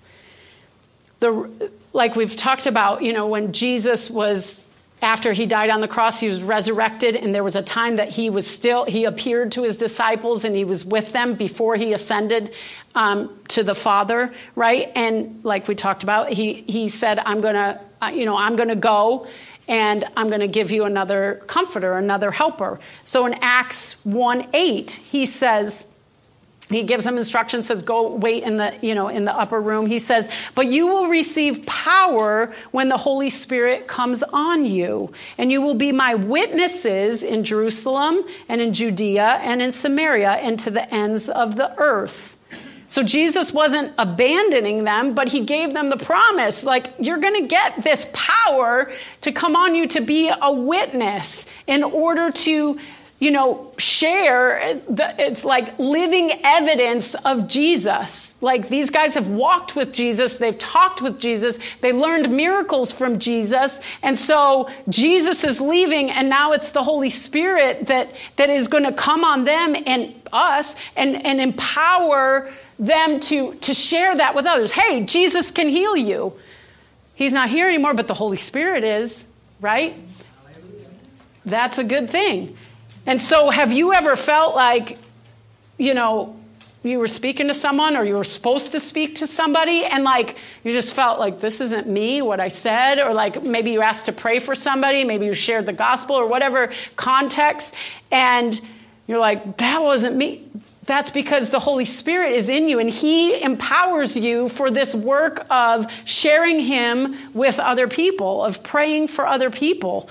Like we've talked about, when Jesus was, after he died on the cross, he was resurrected, and there was a time that he appeared to his disciples and he was with them before he ascended to the Father, right? And like we talked about, he said, I'm going to go and I'm going to give you another comforter, another helper. So in Acts 1:8, he gives them instructions, says, go wait in the upper room. He says, but you will receive power when the Holy Spirit comes on you, and you will be my witnesses in Jerusalem and in Judea and in Samaria and to the ends of the earth. So Jesus wasn't abandoning them, but he gave them the promise, like, you're going to get this power to come on you to be a witness in order to, share. It's like living evidence of Jesus. Like, these guys have walked with Jesus. They've talked with Jesus. They learned miracles from Jesus. And so Jesus is leaving, and now it's the Holy Spirit that is going to come on them and us and empower them to share that with others. Hey, Jesus can heal you. He's not here anymore, but the Holy Spirit is, right? That's a good thing. And so have you ever felt like, you were speaking to someone or you were supposed to speak to somebody and like you just felt like this isn't me, what I said, or like maybe you asked to pray for somebody, maybe you shared the gospel or whatever context, and you're like, that wasn't me. That's because the Holy Spirit is in you and he empowers you for this work of sharing him with other people, of praying for other people.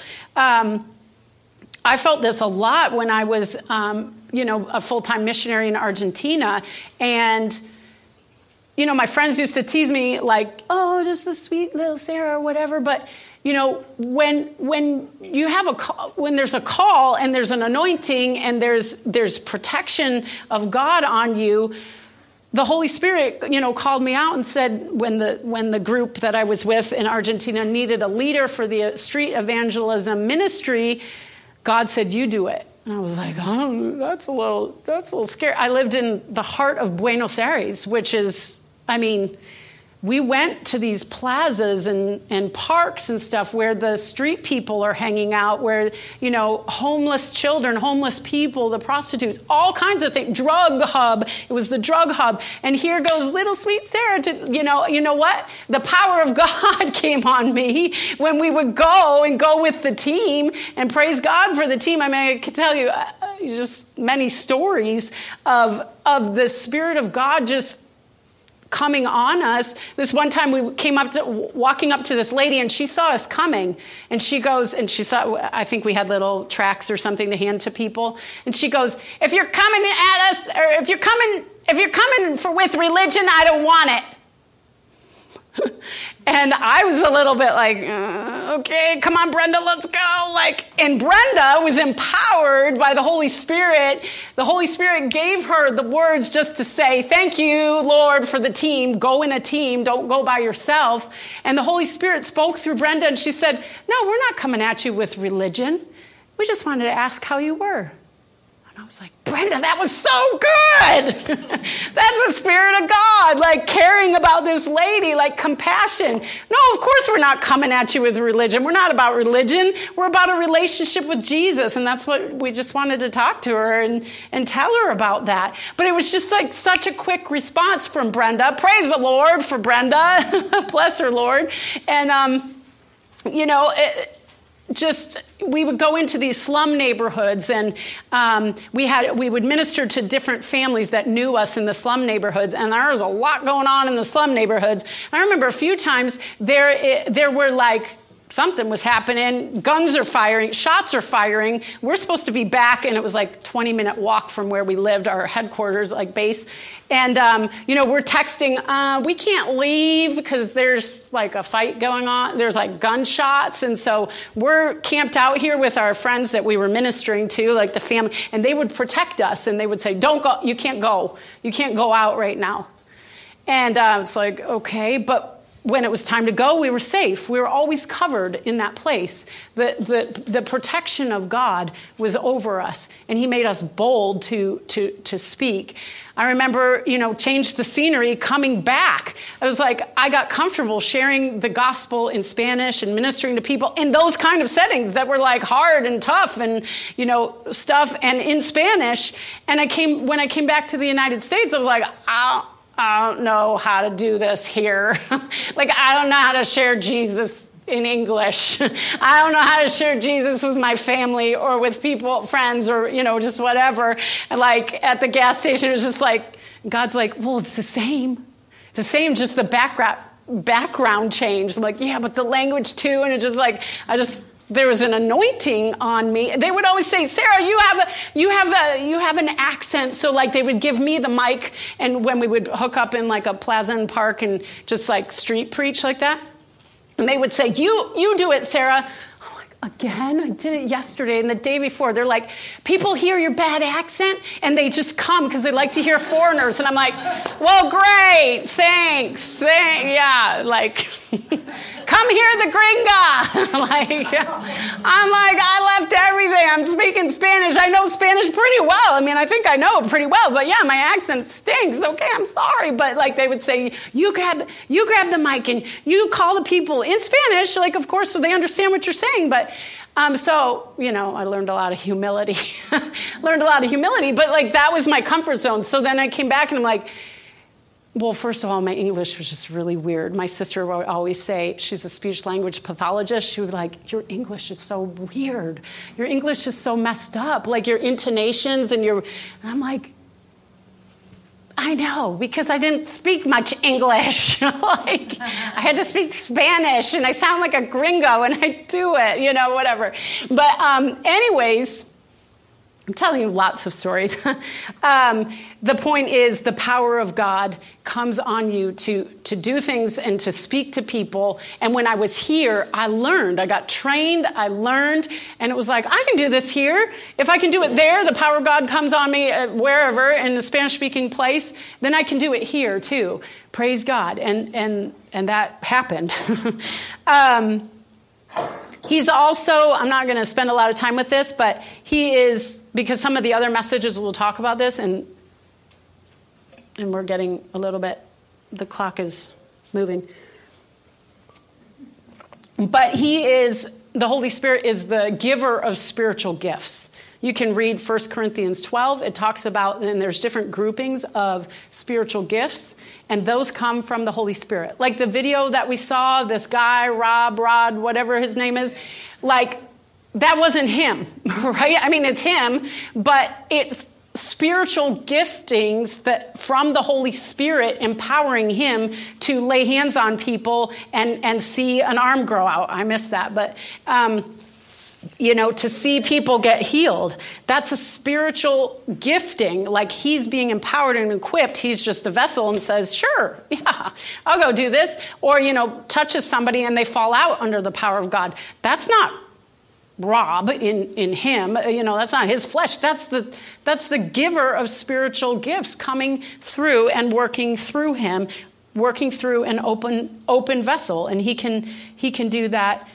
I felt this a lot when I was, a full-time missionary in Argentina. And, my friends used to tease me like, oh, just a sweet little Sarah or whatever. But, when you have when there's a call and there's an anointing and there's protection of God on you, the Holy Spirit, called me out and said when the group that I was with in Argentina needed a leader for the street evangelism ministry, God said, you do it. And I was like, oh, that's a little scary. I lived in the heart of Buenos Aires, which is, we went to these plazas and parks and stuff where the street people are hanging out, where, homeless children, homeless people, the prostitutes, all kinds of things, drug hub. It was the drug hub. And here goes little sweet Sarah to, you know what? The power of God came on me when we would go with the team and praise God for the team. I could tell you just many stories of the Spirit of God just coming on us. This one time we walking up to this lady and she saw us coming and she goes, and she saw, I think we had little tracts or something to hand to people. And she goes, if you're coming at us, or if you're coming with religion, I don't want it. And I was a little bit like, okay, come on, Brenda, let's go. And Brenda was empowered by the Holy Spirit. The Holy Spirit gave her the words just to say, thank you, Lord, for the team. Go in a team. Don't go by yourself. And the Holy Spirit spoke through Brenda, and she said, no, we're not coming at you with religion. We just wanted to ask how you were. And I was like, Brenda, that was so good. That's the Spirit of God, caring about this lady, compassion. No, of course we're not coming at you with religion. We're not about religion. We're about a relationship with Jesus. And that's what we just wanted to talk to her and tell her about that. But it was just such a quick response from Brenda. Praise the Lord for Brenda. Bless her, Lord. And, we would go into these slum neighborhoods, and we would minister to different families that knew us in the slum neighborhoods, and there was a lot going on in the slum neighborhoods. And I remember a few times there were like, something was happening, guns are firing, shots are firing. We're supposed to be back, and it was like 20-minute walk from where we lived, our headquarters, like base. And, we're texting, we can't leave because there's like a fight going on. There's like gunshots. And so we're camped out here with our friends that we were ministering to, like the family, and they would protect us, and they would say, don't go, you can't go. You can't go out right now. And it's like, okay, but when it was time to go, we were safe. We were always covered in that place. The protection of God was over us, and he made us bold to speak. I remember, changed the scenery coming back. I was like, I got comfortable sharing the gospel in Spanish and ministering to people in those kind of settings that were like hard and tough and, stuff, and in Spanish. And when I came back to the United States, I was like, I don't know how to do this here. Like, I don't know how to share Jesus in English. I don't know how to share Jesus with my family or with friends, or, just whatever. And like at the gas station, it was just like, God's like, well, it's the same. It's the same, just the background changed. I'm like, yeah, but the language too. And it just like, there was an anointing on me. They would always say, Sarah, you have an accent. So like they would give me the mic, and when we would hook up in like a plaza and park and just like street preach like that, and they would say, you do it, Sarah. I'm like, again? I did it yesterday and the day before. They're like, people hear your bad accent and they just come because they like to hear foreigners. And I'm like, well, great, thanks. Yeah, like... Come here, the gringa. I'm like, I left everything. I'm speaking Spanish. I know Spanish pretty well. I mean, I think I know it pretty well. But yeah, my accent stinks. Okay, I'm sorry. But like they would say, you grab the mic and you call the people in Spanish, like, of course, so they understand what you're saying. But so, I learned a lot of humility. But like that was my comfort zone. So then I came back and I'm like, well, first of all, my English was just really weird. My sister would always say, she's a speech language pathologist. She would like, your English is so weird. Your English is so messed up. Like your intonations and I'm like, I know, because I didn't speak much English. Like I had to speak Spanish and I sound like a gringo and I do it, whatever. But anyways, I'm telling you lots of stories. The point is the power of God comes on you to do things and to speak to people. And when I was here, I learned. I got trained. I learned. And it was like, I can do this here. If I can do it there, the power of God comes on me wherever in the Spanish-speaking place, then I can do it here too. Praise God. And that happened. He's also, I'm not going to spend a lot of time with this, but he is, because some of the other messages will talk about this, and we're getting a little bit, the clock is moving. But the Holy Spirit is the giver of spiritual gifts. You can read 1 Corinthians 12. It talks about, and there's different groupings of spiritual gifts, and those come from the Holy Spirit. Like the video that we saw, this guy, Rod, whatever his name is, like that wasn't him, right? I mean, it's him, but it's spiritual giftings that from the Holy Spirit empowering him to lay hands on people and see an arm grow out. I missed that, but to see people get healed. That's a spiritual gifting. Like he's being empowered and equipped. He's just a vessel and says, sure, yeah, I'll go do this. Or, touches somebody and they fall out under the power of God. That's not Rob in him. That's not his flesh. That's the giver of spiritual gifts coming through and working through him, working through an open vessel. And he can do that.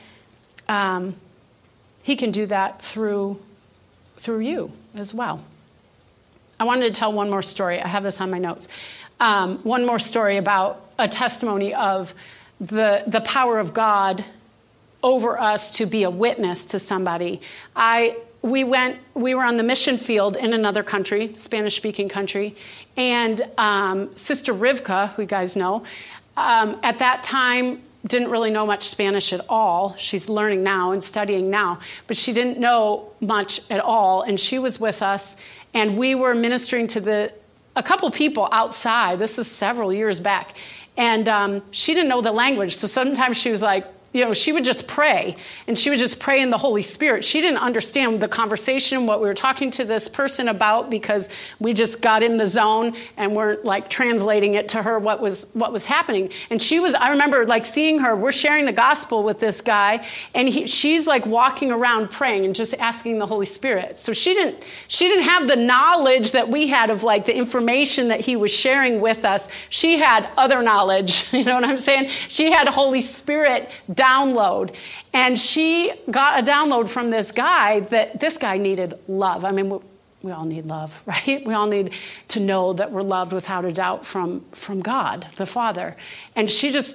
He can do that through you as well. I wanted to tell one more story. I have this on my notes. One more story about a testimony of the power of God over us to be a witness to somebody. We were on the mission field in another country, Spanish-speaking country, and Sister Rivka, who you guys know, at that time didn't really know much Spanish at all. She's learning now and studying now, but she didn't know much at all. And she was with us, and we were ministering to a couple people outside. This is several years back. And she didn't know the language. So sometimes she was like, she would just pray, and she would just pray in the Holy Spirit. She didn't understand the conversation, what we were talking to this person about, because we just got in the zone and weren't like translating it to her what was happening. And I remember like seeing her, we're sharing the gospel with this guy, and she's like walking around praying and just asking the Holy Spirit. So she didn't have the knowledge that we had of like the information that he was sharing with us. She had other knowledge, you know what I'm saying? She had Holy Spirit download. And she got a download from this guy that this guy needed love. I mean, we all need love, right? We all need to know that we're loved without a doubt from God, the Father. And she just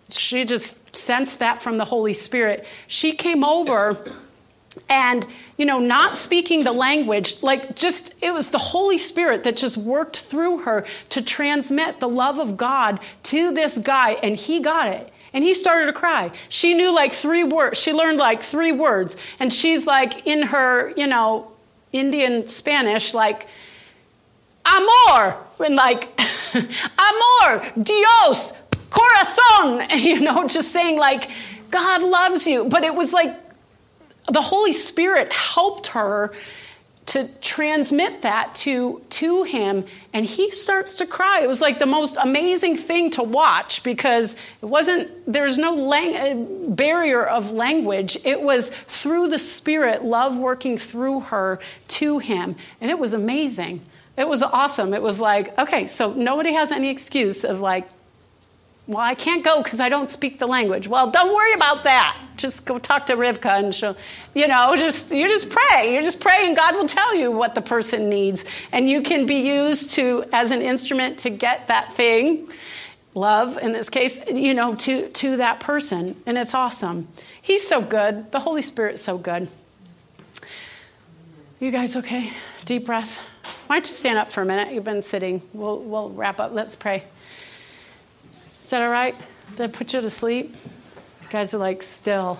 sensed that from the Holy Spirit. She came over and, not speaking the language, it was the Holy Spirit that just worked through her to transmit the love of God to this guy, and he got it. And he started to cry. She knew like 3 words. She learned like 3 words. And she's like in her, Indian Spanish, like, amor. And like, amor, Dios, corazón. Just saying like, God loves you. But it was like the Holy Spirit helped her to transmit that to him, and he starts to cry. It was like the most amazing thing to watch, because there's no barrier of language. It was through the Spirit, love working through her to him, and it was amazing. It was awesome. It was like, okay, so nobody has any excuse of like, well, I can't go because I don't speak the language. Well, don't worry about that. Just go talk to Rivka, and she'll, you just pray. You just pray, and God will tell you what the person needs. And you can be used as an instrument to get that thing, love in this case, to that person. And it's awesome. He's so good. The Holy Spirit's so good. You guys okay? Deep breath. Why don't you stand up for a minute? You've been sitting. We'll wrap up. Let's pray. Is that all right? Did I put you to sleep? You guys are like still.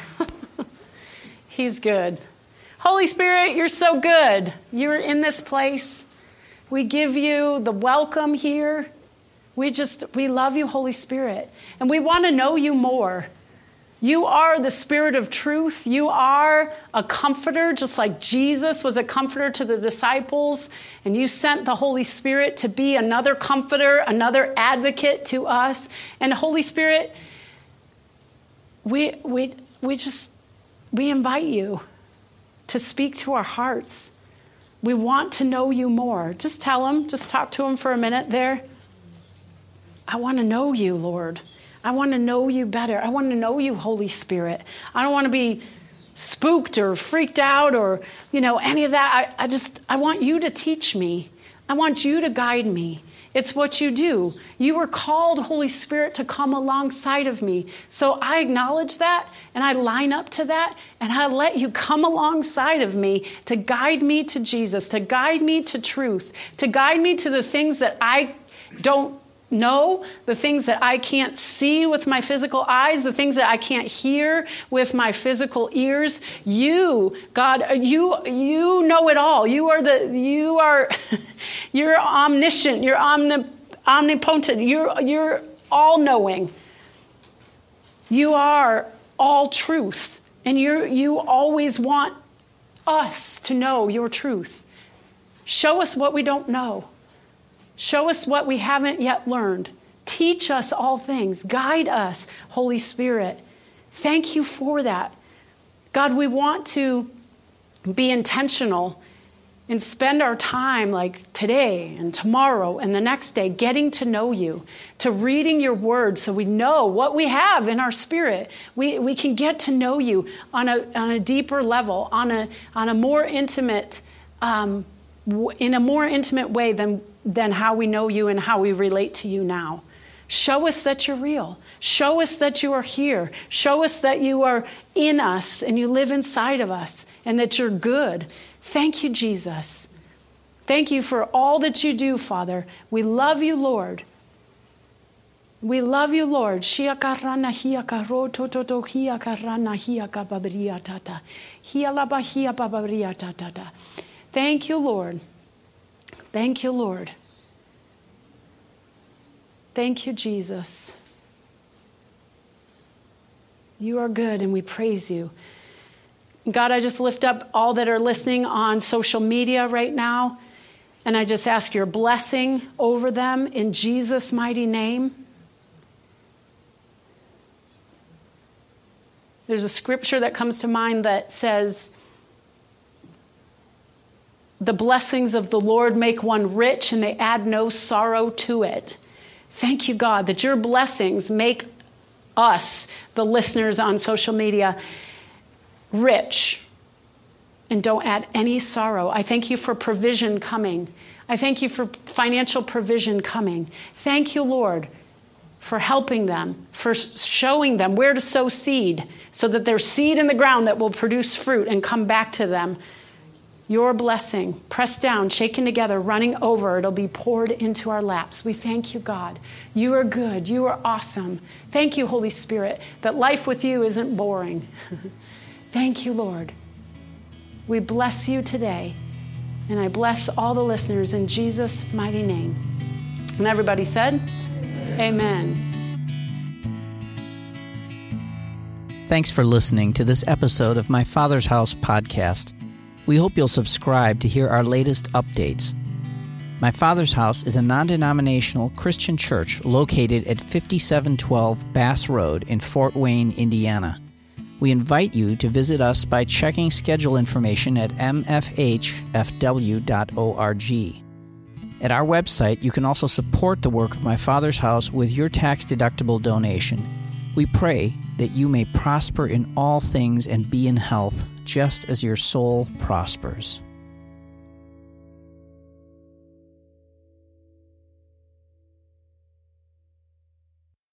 He's good. Holy Spirit, you're so good. You're in this place. We give you the welcome here. We love you, Holy Spirit. And we want to know you more. You are the Spirit of truth. You are a comforter, just like Jesus was a comforter to the disciples. And you sent the Holy Spirit to be another comforter, another advocate to us. And Holy Spirit, we invite you to speak to our hearts. We want to know you more. Just tell him, just talk to him for a minute there. I want to know you, Lord. I want to know you better. I want to know you, Holy Spirit. I don't want to be spooked or freaked out or, any of that. I want you to teach me. I want you to guide me. It's what you do. You were called, Holy Spirit, to come alongside of me. So I acknowledge that, and I line up to that, and I let you come alongside of me to guide me to Jesus, to guide me to truth, to guide me to the things that I don't know, the things that I can't see with my physical eyes, the things that I can't hear with my physical ears. You, God, you know it all. You're omniscient. You're omnipotent. You're all knowing. You are all truth, and you always want us to know your truth. Show us what we don't know. Show us what we haven't yet learned. Teach us all things. Guide us, Holy Spirit. Thank you for that. God, we want to be intentional and spend our time like today and tomorrow and the next day getting to know you, to reading your word so we know what we have in our spirit. We can get to know you on a deeper level, on a more intimate, in a more intimate way than how we know you and how we relate to you now. Show us that you're real. Show us that you are here. Show us that you are in us and you live inside of us and that you're good. Thank you, Jesus. Thank you for all that you do, Father. We love you, Lord. We love you, Lord. Shia karana hia karo tototo hia karana hia kababria tata. Hia laba hia bababria tata. Thank you, Lord. Thank you, Lord. Thank you, Jesus. You are good, and we praise you. God, I just lift up all that are listening on social media right now, and I just ask your blessing over them in Jesus' mighty name. There's a scripture that comes to mind that says, the blessings of the Lord make one rich, and they add no sorrow to it. Thank you, God, that your blessings make us, the listeners on social media, rich and don't add any sorrow. I thank you for provision coming. I thank you for financial provision coming. Thank you, Lord, for helping them, for showing them where to sow seed so that there's seed in the ground that will produce fruit and come back to them. Your blessing, pressed down, shaken together, running over, it'll be poured into our laps. We thank you, God. You are good. You are awesome. Thank you, Holy Spirit, that life with you isn't boring. Thank you, Lord. We bless you today, and I bless all the listeners in Jesus' mighty name. And everybody said, Amen. Thanks for listening to this episode of My Father's House podcast. We hope you'll subscribe to hear our latest updates. My Father's House is a non-denominational Christian church located at 5712 Bass Road in Fort Wayne, Indiana. We invite you to visit us by checking schedule information at mfhfw.org. At our website, you can also support the work of My Father's House with your tax-deductible donation. We pray that you may prosper in all things and be in health, just as your soul prospers.